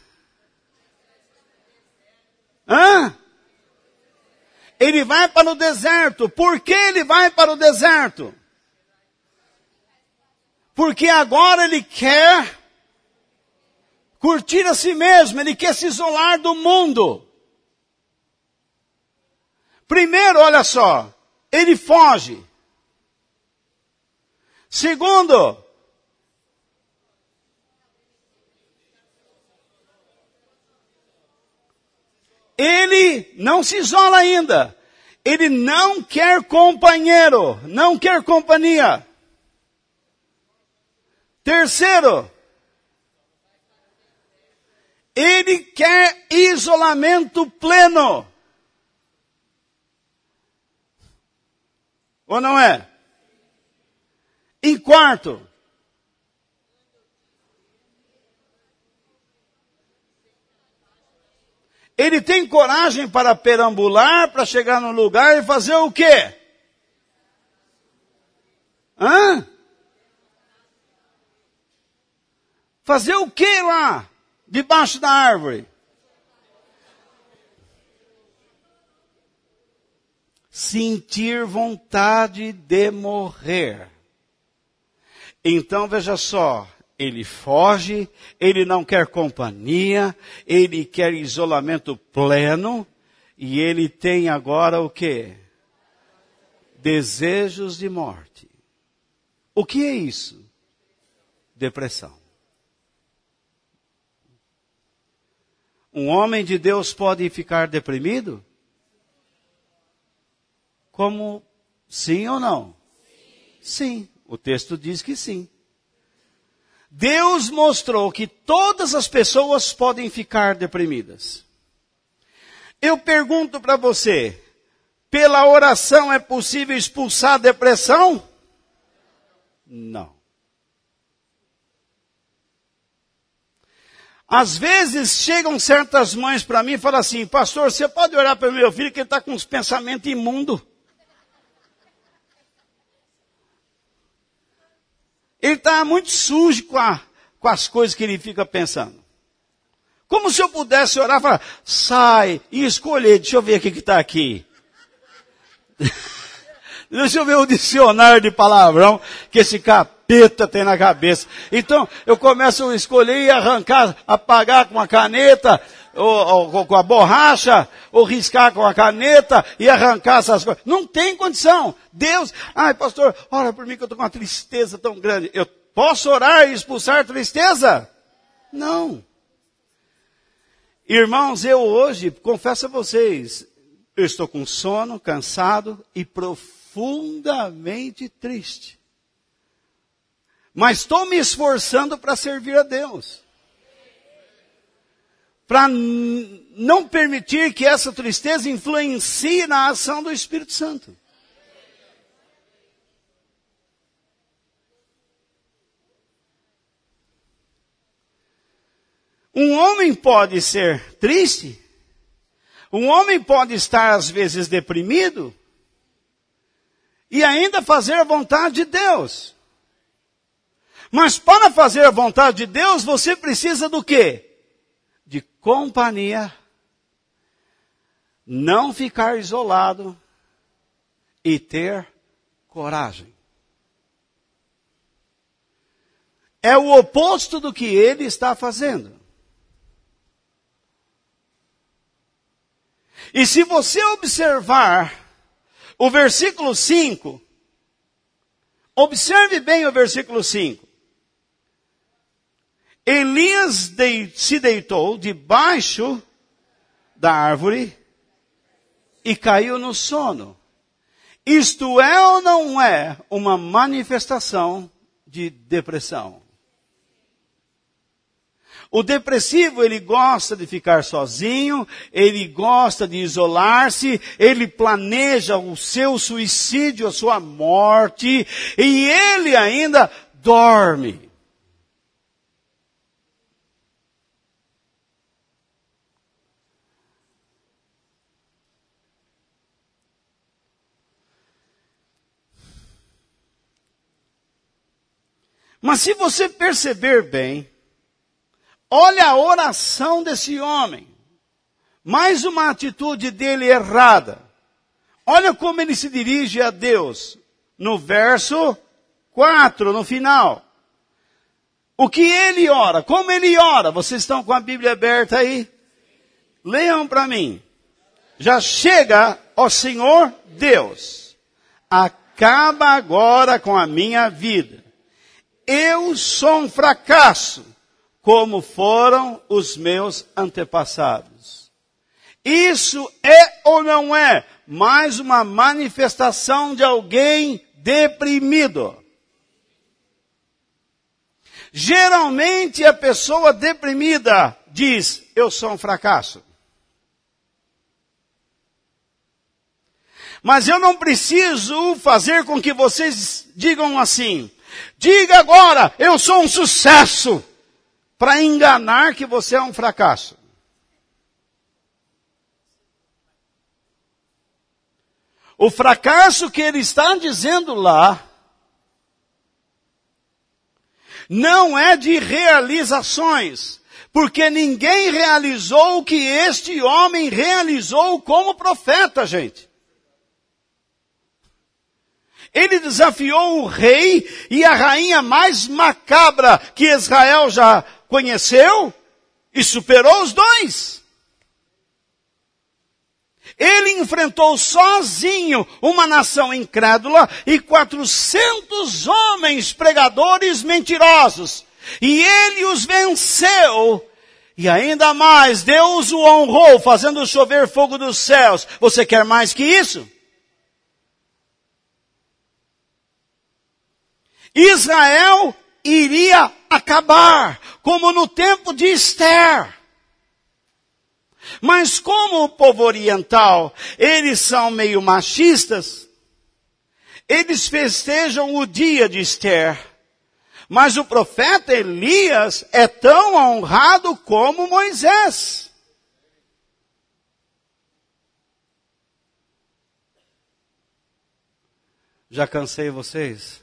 [SPEAKER 1] Hã? Ele vai para o deserto. Por que ele vai para o deserto? Porque agora ele quer curtir a si mesmo, ele quer se isolar do mundo. Primeiro, olha só, ele foge. Segundo, ele não se isola ainda. Ele não quer companheiro, não quer companhia. Terceiro, ele quer isolamento pleno. Ou não é? Em quarto, ele tem coragem para perambular, para chegar no lugar e fazer o quê? Hã? Fazer o quê lá? Debaixo da árvore? Sentir vontade de morrer. Então veja só, ele foge, ele não quer companhia, ele quer isolamento pleno, e ele tem agora o quê? Desejos de morte. O que é isso? Depressão. Um homem de Deus pode ficar deprimido? Como sim ou não? Sim, o texto diz que sim. Deus mostrou que todas as pessoas podem ficar deprimidas. Eu pergunto para você, pela oração é possível expulsar a depressão? Não. Às vezes chegam certas mães para mim e falam assim, pastor, você pode orar para o meu filho que ele está com uns pensamentos imundos. Ele está muito sujo com, a, com as coisas que ele fica pensando. Como se eu pudesse orar e falar, sai e escolher, deixa eu ver o que está aqui. Deixa eu ver o dicionário de palavrão que esse capeta tem na cabeça. Então, eu começo a escolher e arrancar, apagar com a caneta, ou, ou com a borracha, ou riscar com a caneta e arrancar essas coisas. Não tem condição. Deus, ai pastor, ora por mim que eu estou com uma tristeza tão grande. Eu posso orar e expulsar a tristeza? Não. Irmãos, eu hoje, confesso a vocês, eu estou com sono, cansado e profundamente triste. Mas estou me esforçando para servir a Deus. Para n- não permitir que essa tristeza influencie na ação do Espírito Santo. Um homem pode ser triste, um homem pode estar às vezes deprimido e ainda fazer a vontade de Deus. Mas para fazer a vontade de Deus, você precisa do quê? De companhia, não ficar isolado e ter coragem. É o oposto do que ele está fazendo. E se você observar o versículo cinco, observe bem o versículo cinco. Elias de, se deitou debaixo da árvore e caiu no sono. Isto é ou não é uma manifestação de depressão? O depressivo, ele gosta de ficar sozinho, ele gosta de isolar-se, ele planeja o seu suicídio, a sua morte, e ele ainda dorme. Mas se você perceber bem, olha a oração desse homem. Mais uma atitude dele errada. Olha como ele se dirige a Deus. No verso quatro, no final. O que ele ora, como ele ora. Vocês estão com a Bíblia aberta aí? Leiam para mim. Já chega, ó Senhor Deus, acaba agora com a minha vida. Eu sou um fracasso, como foram os meus antepassados. Isso é ou não é mais uma manifestação de alguém deprimido? Geralmente a pessoa deprimida diz, eu sou um fracasso. Mas eu não preciso fazer com que vocês digam assim, diga agora, eu sou um sucesso, para enganar que você é um fracasso. O fracasso que ele está dizendo lá, não é de realizações, porque ninguém realizou o que este homem realizou como profeta, gente. Ele desafiou o rei e a rainha mais macabra que Israel já conheceu e superou os dois. Ele enfrentou sozinho uma nação incrédula e quatrocentos homens pregadores mentirosos. E ele os venceu. E ainda mais, Deus o honrou, fazendo chover fogo dos céus. Você quer mais que isso? Israel iria acabar, como no tempo de Esther. Mas como o povo oriental, eles são meio machistas, eles festejam o dia de Esther. Mas o profeta Elias é tão honrado como Moisés. Já cansei vocês?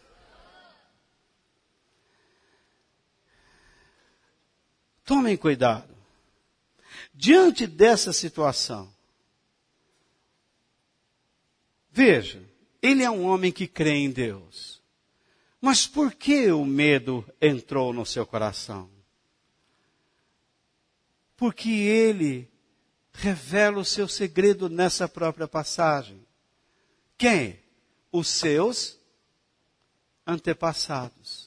[SPEAKER 1] Tomem cuidado. Diante dessa situação, veja, ele é um homem que crê em Deus. Mas por que o medo entrou no seu coração? Porque ele revela o seu segredo nessa própria passagem. Quem? Os seus antepassados.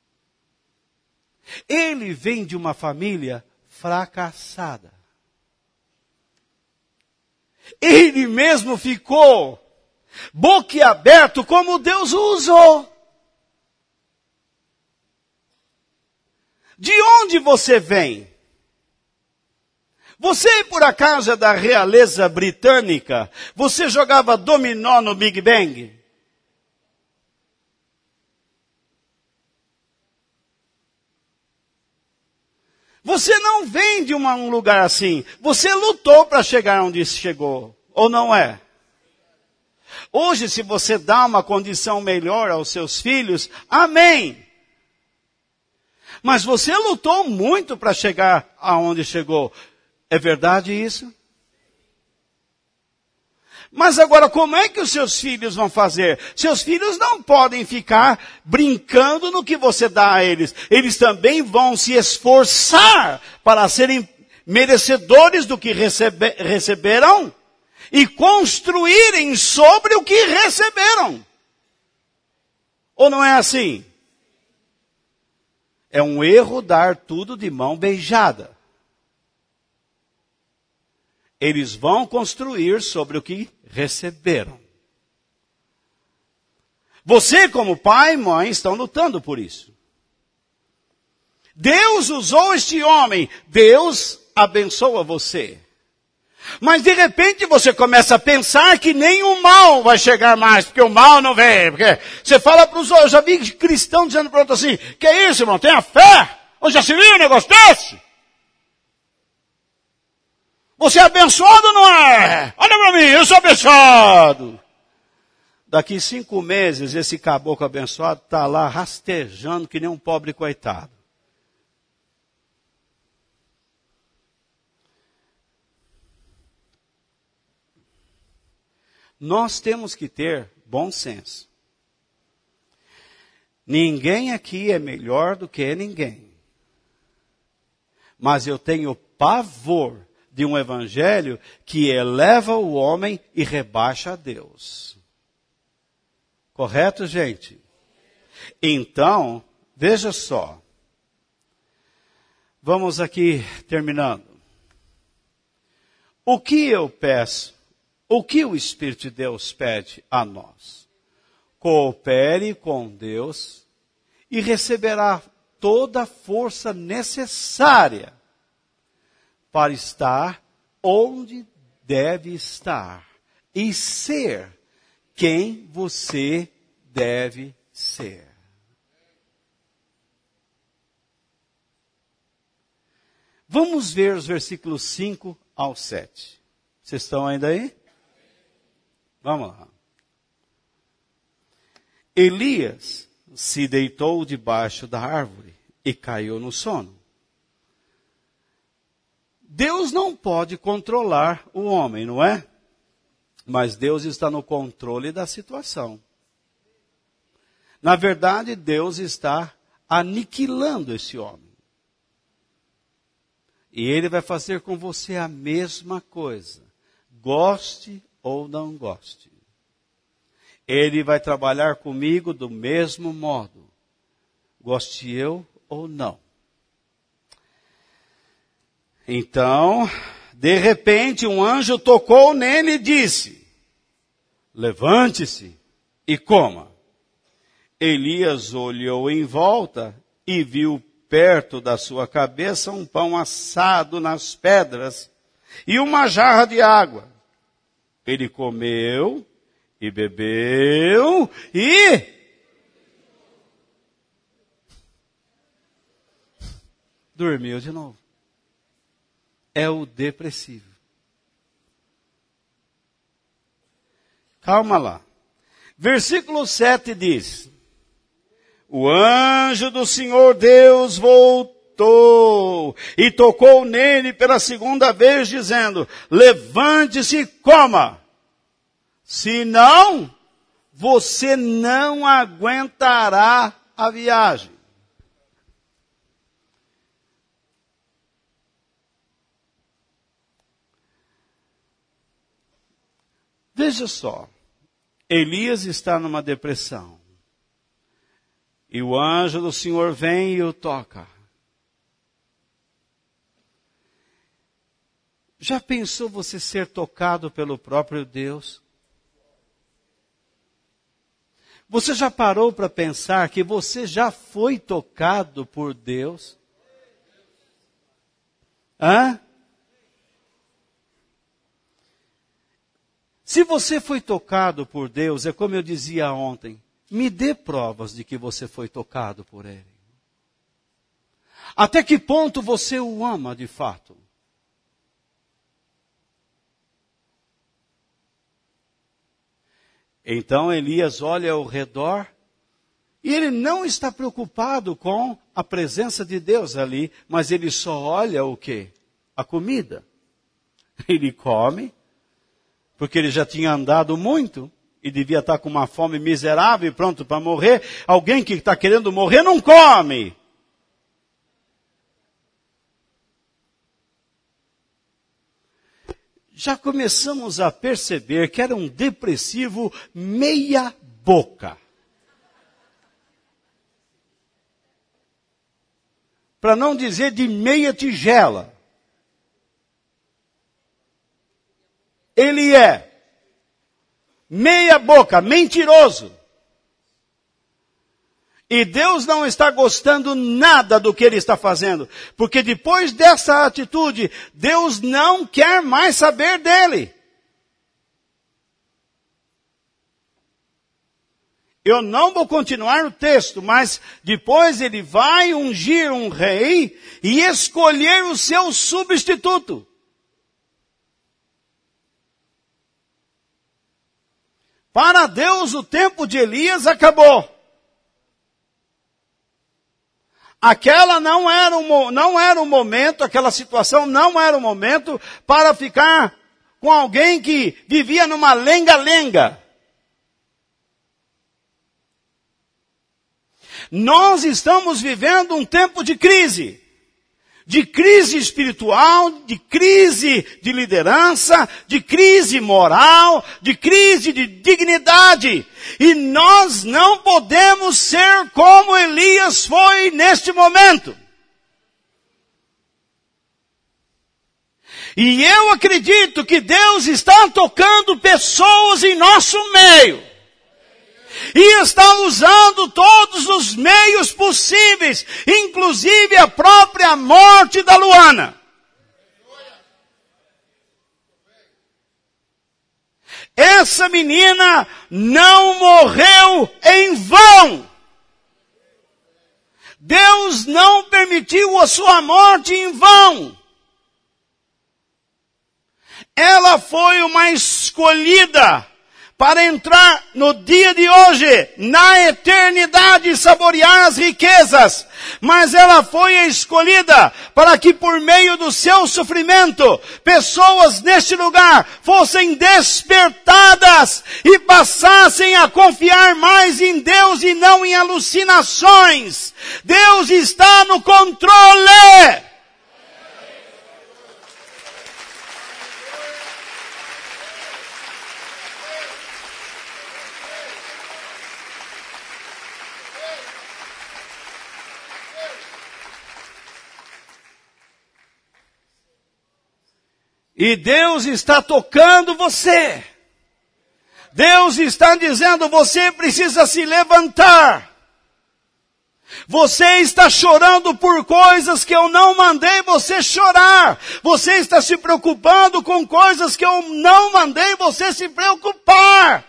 [SPEAKER 1] Ele vem de uma família fracassada. Ele mesmo ficou boquiaberto como Deus o usou. De onde você vem? Você, por acaso, é da realeza britânica? Você jogava dominó no Big Bang? Você não vem de uma, um lugar assim. Você lutou para chegar onde chegou. Ou não é? Hoje, se você dá uma condição melhor aos seus filhos, amém. Mas você lutou muito para chegar aonde chegou. É verdade isso? Mas agora, como é que os seus filhos vão fazer? Seus filhos não podem ficar brincando no que você dá a eles. Eles também vão se esforçar para serem merecedores do que recebe, receberam e construírem sobre o que receberam. Ou não é assim? É um erro dar tudo de mão beijada. Eles vão construir sobre o que receberam. Você, como pai e mãe, estão lutando por isso. Deus usou este homem. Deus abençoa você. Mas de repente você começa a pensar que nem o mal vai chegar mais, porque o mal não vem. Porque você fala para os outros, eu já vi cristão dizendo para outro assim, que é isso, irmão? Tenha fé. Ou já se viu um negócio desse? Você é abençoado ou não é? Olha para mim, eu sou abençoado. Daqui cinco meses, esse caboclo abençoado está lá rastejando que nem um pobre coitado. Nós temos que ter bom senso. Ninguém aqui é melhor do que ninguém. Mas eu tenho pavor de um evangelho que eleva o homem e rebaixa a Deus. Correto, gente? Então, veja só. Vamos aqui terminando. O que eu peço? O que o Espírito de Deus pede a nós? Coopere com Deus e receberá toda a força necessária para estar onde deve estar e ser quem você deve ser. Vamos ver os versículos cinco ao sete. Vocês estão ainda aí? Vamos lá. Elias se deitou debaixo da árvore e caiu no sono. Deus não pode controlar o homem, não é? Mas Deus está no controle da situação. Na verdade, Deus está aniquilando esse homem. E Ele vai fazer com você a mesma coisa. Goste ou não goste. Ele vai trabalhar comigo do mesmo modo. Goste eu ou não. Então, de repente, um anjo tocou nele e disse: levante-se e coma. Elias olhou em volta e viu perto da sua cabeça um pão assado nas pedras e uma jarra de água. Ele comeu e bebeu e dormiu de novo. É o depressivo. Calma lá. Versículo sete diz: o anjo do Senhor Deus voltou e tocou nele pela segunda vez, dizendo: levante-se e coma. Senão, você não aguentará a viagem. Veja só, Elias está numa depressão. E o anjo do Senhor vem e o toca. Já pensou você ser tocado pelo próprio Deus? Você já parou para pensar que você já foi tocado por Deus? Hã? Se você foi tocado por Deus, é como eu dizia ontem, me dê provas de que você foi tocado por Ele. Até que ponto você o ama de fato? Então Elias olha ao redor e ele não está preocupado com a presença de Deus ali, mas ele só olha o quê? A comida. Ele come, porque ele já tinha andado muito e devia estar com uma fome miserável e pronto para morrer. Alguém que está querendo morrer não come. Já começamos a perceber que era um depressivo meia boca. Para não dizer de meia tigela. Ele é meia boca, mentiroso. E Deus não está gostando nada do que ele está fazendo. Porque depois dessa atitude, Deus não quer mais saber dele. Eu não vou continuar no texto, mas depois ele vai ungir um rei e escolher o seu substituto. Para Deus, o tempo de Elias acabou. Aquela não era um, não era um momento, aquela situação não era um momento para ficar com alguém que vivia numa lenga-lenga. Nós estamos vivendo um tempo de crise. de crise espiritual, de crise de liderança, de crise moral, de crise de dignidade. E nós não podemos ser como Elias foi neste momento. E eu acredito que Deus está tocando pessoas em nosso meio. E está usando todos os meios possíveis, inclusive a própria morte da Luana. Essa menina não morreu em vão. Deus não permitiu a sua morte em vão. Ela foi uma escolhida para entrar no dia de hoje, na eternidade, e saborear as riquezas. Mas ela foi escolhida para que por meio do seu sofrimento, pessoas neste lugar fossem despertadas e passassem a confiar mais em Deus e não em alucinações. Deus está no controle. E Deus está tocando você. Deus está dizendo, você precisa se levantar. Você está chorando por coisas que eu não mandei você chorar. Você está se preocupando com coisas que eu não mandei você se preocupar.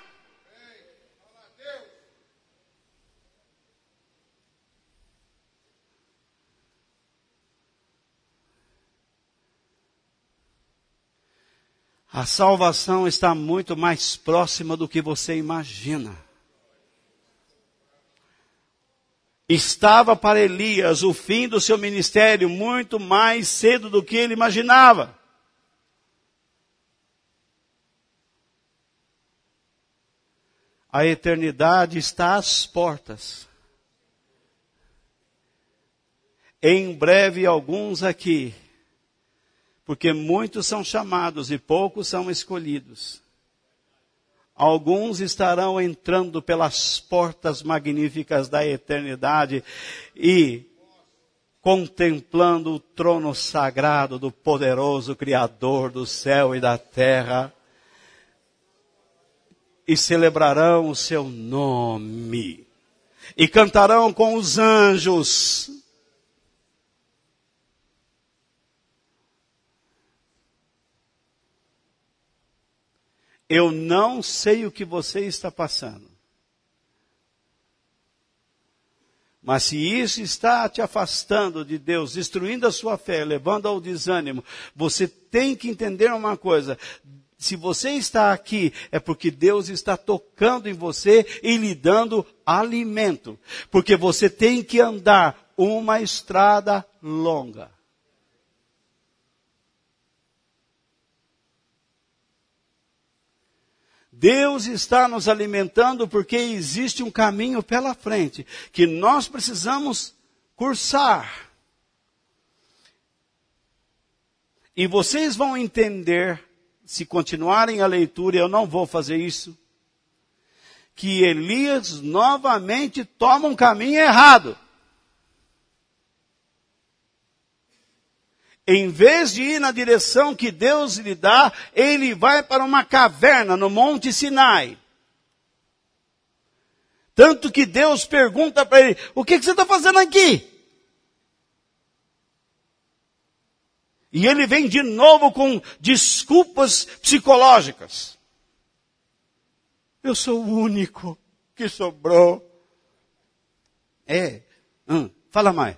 [SPEAKER 1] A salvação está muito mais próxima do que você imagina. Estava para Elias o fim do seu ministério muito mais cedo do que ele imaginava. A eternidade está às portas. Em breve alguns aqui, porque muitos são chamados e poucos são escolhidos. Alguns estarão entrando pelas portas magníficas da eternidade e contemplando o trono sagrado do poderoso Criador do céu e da terra. E celebrarão o seu nome. E cantarão com os anjos. Eu não sei o que você está passando. Mas se isso está te afastando de Deus, destruindo a sua fé, levando ao desânimo, você tem que entender uma coisa. Se você está aqui, é porque Deus está tocando em você e lhe dando alimento. Porque você tem que andar uma estrada longa. Deus está nos alimentando porque existe um caminho pela frente que nós precisamos cursar. E vocês vão entender, se continuarem a leitura, eu não vou fazer isso, que Elias novamente toma um caminho errado. Em vez de ir na direção que Deus lhe dá, ele vai para uma caverna no Monte Sinai. Tanto que Deus pergunta para ele, o que, que você está fazendo aqui? E ele vem de novo com desculpas psicológicas. Eu sou o único que sobrou. É, hum, fala mais.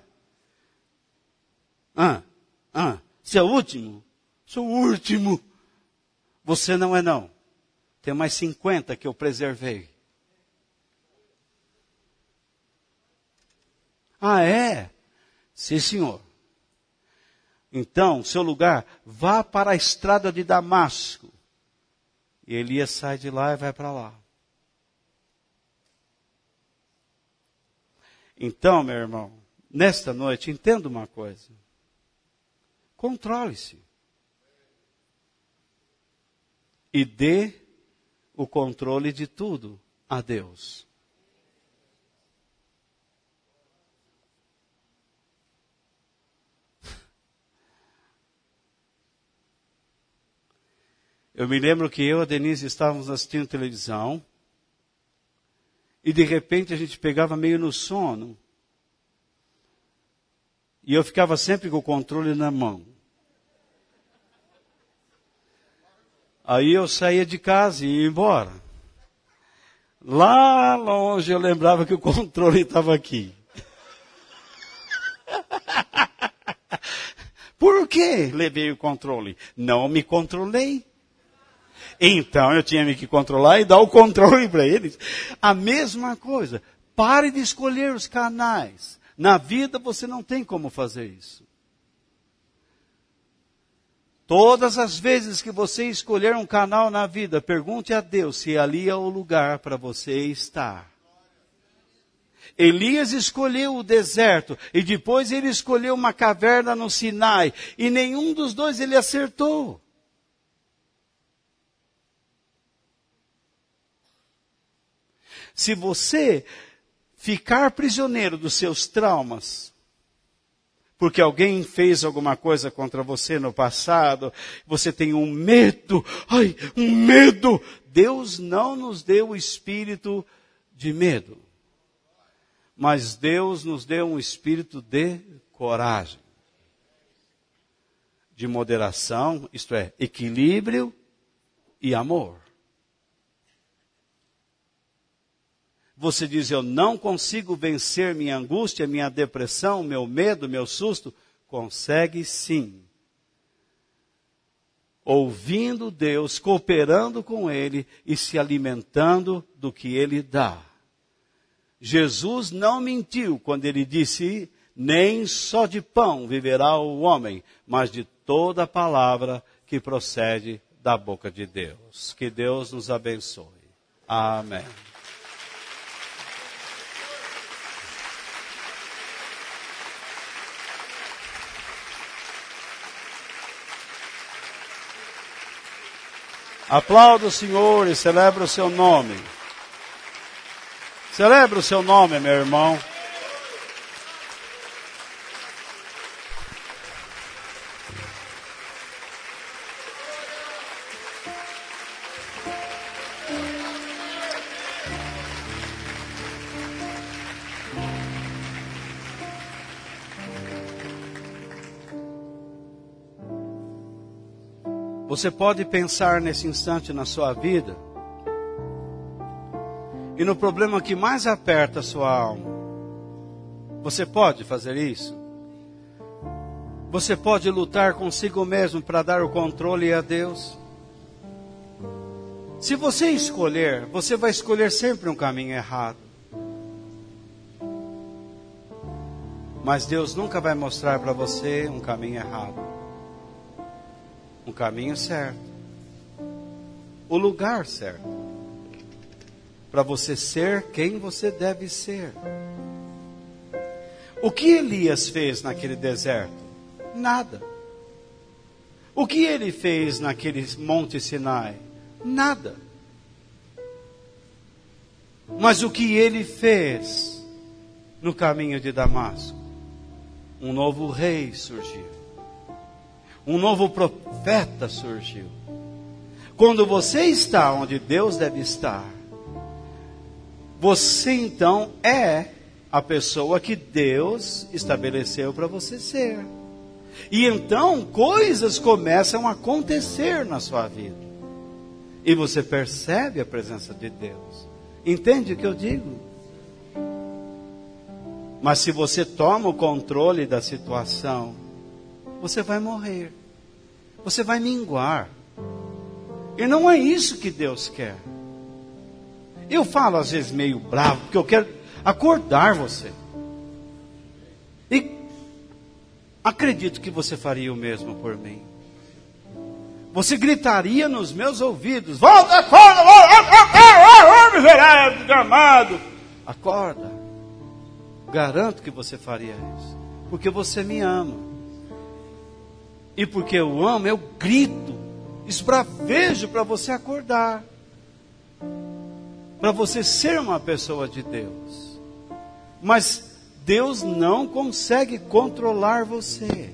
[SPEAKER 1] Ah. Ah, você é o último? Sou o último. Você não é não. Tem mais cinquenta que eu preservei. Ah, é? Sim, senhor. Então, seu lugar, vá para a estrada de Damasco. E Elias sai de lá e vai para lá. Então, meu irmão, nesta noite, entenda uma coisa. Controle-se. E dê o controle de tudo a Deus. Eu me lembro que eu e a Denise estávamos assistindo televisão e de repente a gente pegava meio no sono. E eu ficava sempre com o controle na mão. Aí eu saía de casa e ia embora. Lá longe eu lembrava que o controle estava aqui. Por que levei o controle? Não me controlei. Então eu tinha que controlar e dar o controle para eles. A mesma coisa. Pare de escolher os canais. Na vida você não tem como fazer isso. Todas as vezes que você escolher um canal na vida, pergunte a Deus se ali é o lugar para você estar. Elias escolheu o deserto e depois ele escolheu uma caverna no Sinai e nenhum dos dois ele acertou. Se você ficar prisioneiro dos seus traumas, porque alguém fez alguma coisa contra você no passado, você tem um medo, ai, um medo. Deus não nos deu o espírito de medo, mas Deus nos deu um espírito de coragem, de moderação, isto é, equilíbrio e amor. Você diz, eu não consigo vencer minha angústia, minha depressão, meu medo, meu susto. Consegue sim. Ouvindo Deus, cooperando com Ele e se alimentando do que Ele dá. Jesus não mentiu quando Ele disse, nem só de pão viverá o homem, mas de toda a palavra que procede da boca de Deus. Que Deus nos abençoe. Amém. Aplauda o Senhor e celebra o seu nome. Celebra o seu nome, meu irmão. Você pode pensar nesse instante na sua vida e no problema que mais aperta a sua alma. Você pode fazer isso? Você pode lutar consigo mesmo para dar o controle a Deus? Se você escolher, você vai escolher sempre um caminho errado. Mas Deus nunca vai mostrar para você um caminho errado. Um caminho certo. O lugar certo. Para você ser quem você deve ser. O que Elias fez naquele deserto? Nada. O que ele fez naquele Monte Sinai? Nada. Mas o que ele fez no caminho de Damasco? Um novo rei surgiu. Um novo profeta surgiu. Quando você está onde Deus deve estar, você então é a pessoa que Deus estabeleceu para você ser. E então coisas começam a acontecer na sua vida. E você percebe a presença de Deus. Entende o que eu digo? Mas se você toma o controle da situação, você vai morrer. Você vai minguar. E não é isso que Deus quer. Eu falo às vezes meio bravo, porque eu quero acordar você. E acredito que você faria o mesmo por mim. Você gritaria nos meus ouvidos: volta, acorda, volta, miserável, desgramado. Acorda. Garanto que você faria isso. Porque você me ama. E porque eu amo, eu grito, esbravejo para você acordar. Para você ser uma pessoa de Deus. Mas Deus não consegue controlar você.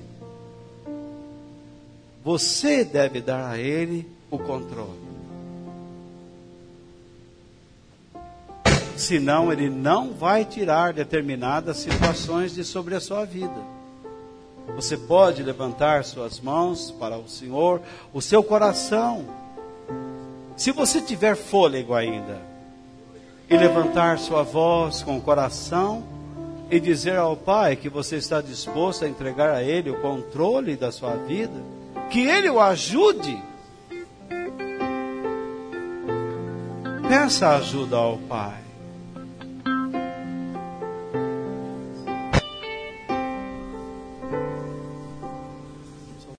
[SPEAKER 1] Você deve dar a Ele o controle. Senão Ele não vai tirar determinadas situações de sobre a sua vida. Você pode levantar suas mãos para o Senhor, o seu coração. Se você tiver fôlego ainda, e levantar sua voz com o coração, e dizer ao Pai que você está disposto a entregar a Ele o controle da sua vida, que Ele o ajude. Peça ajuda ao Pai.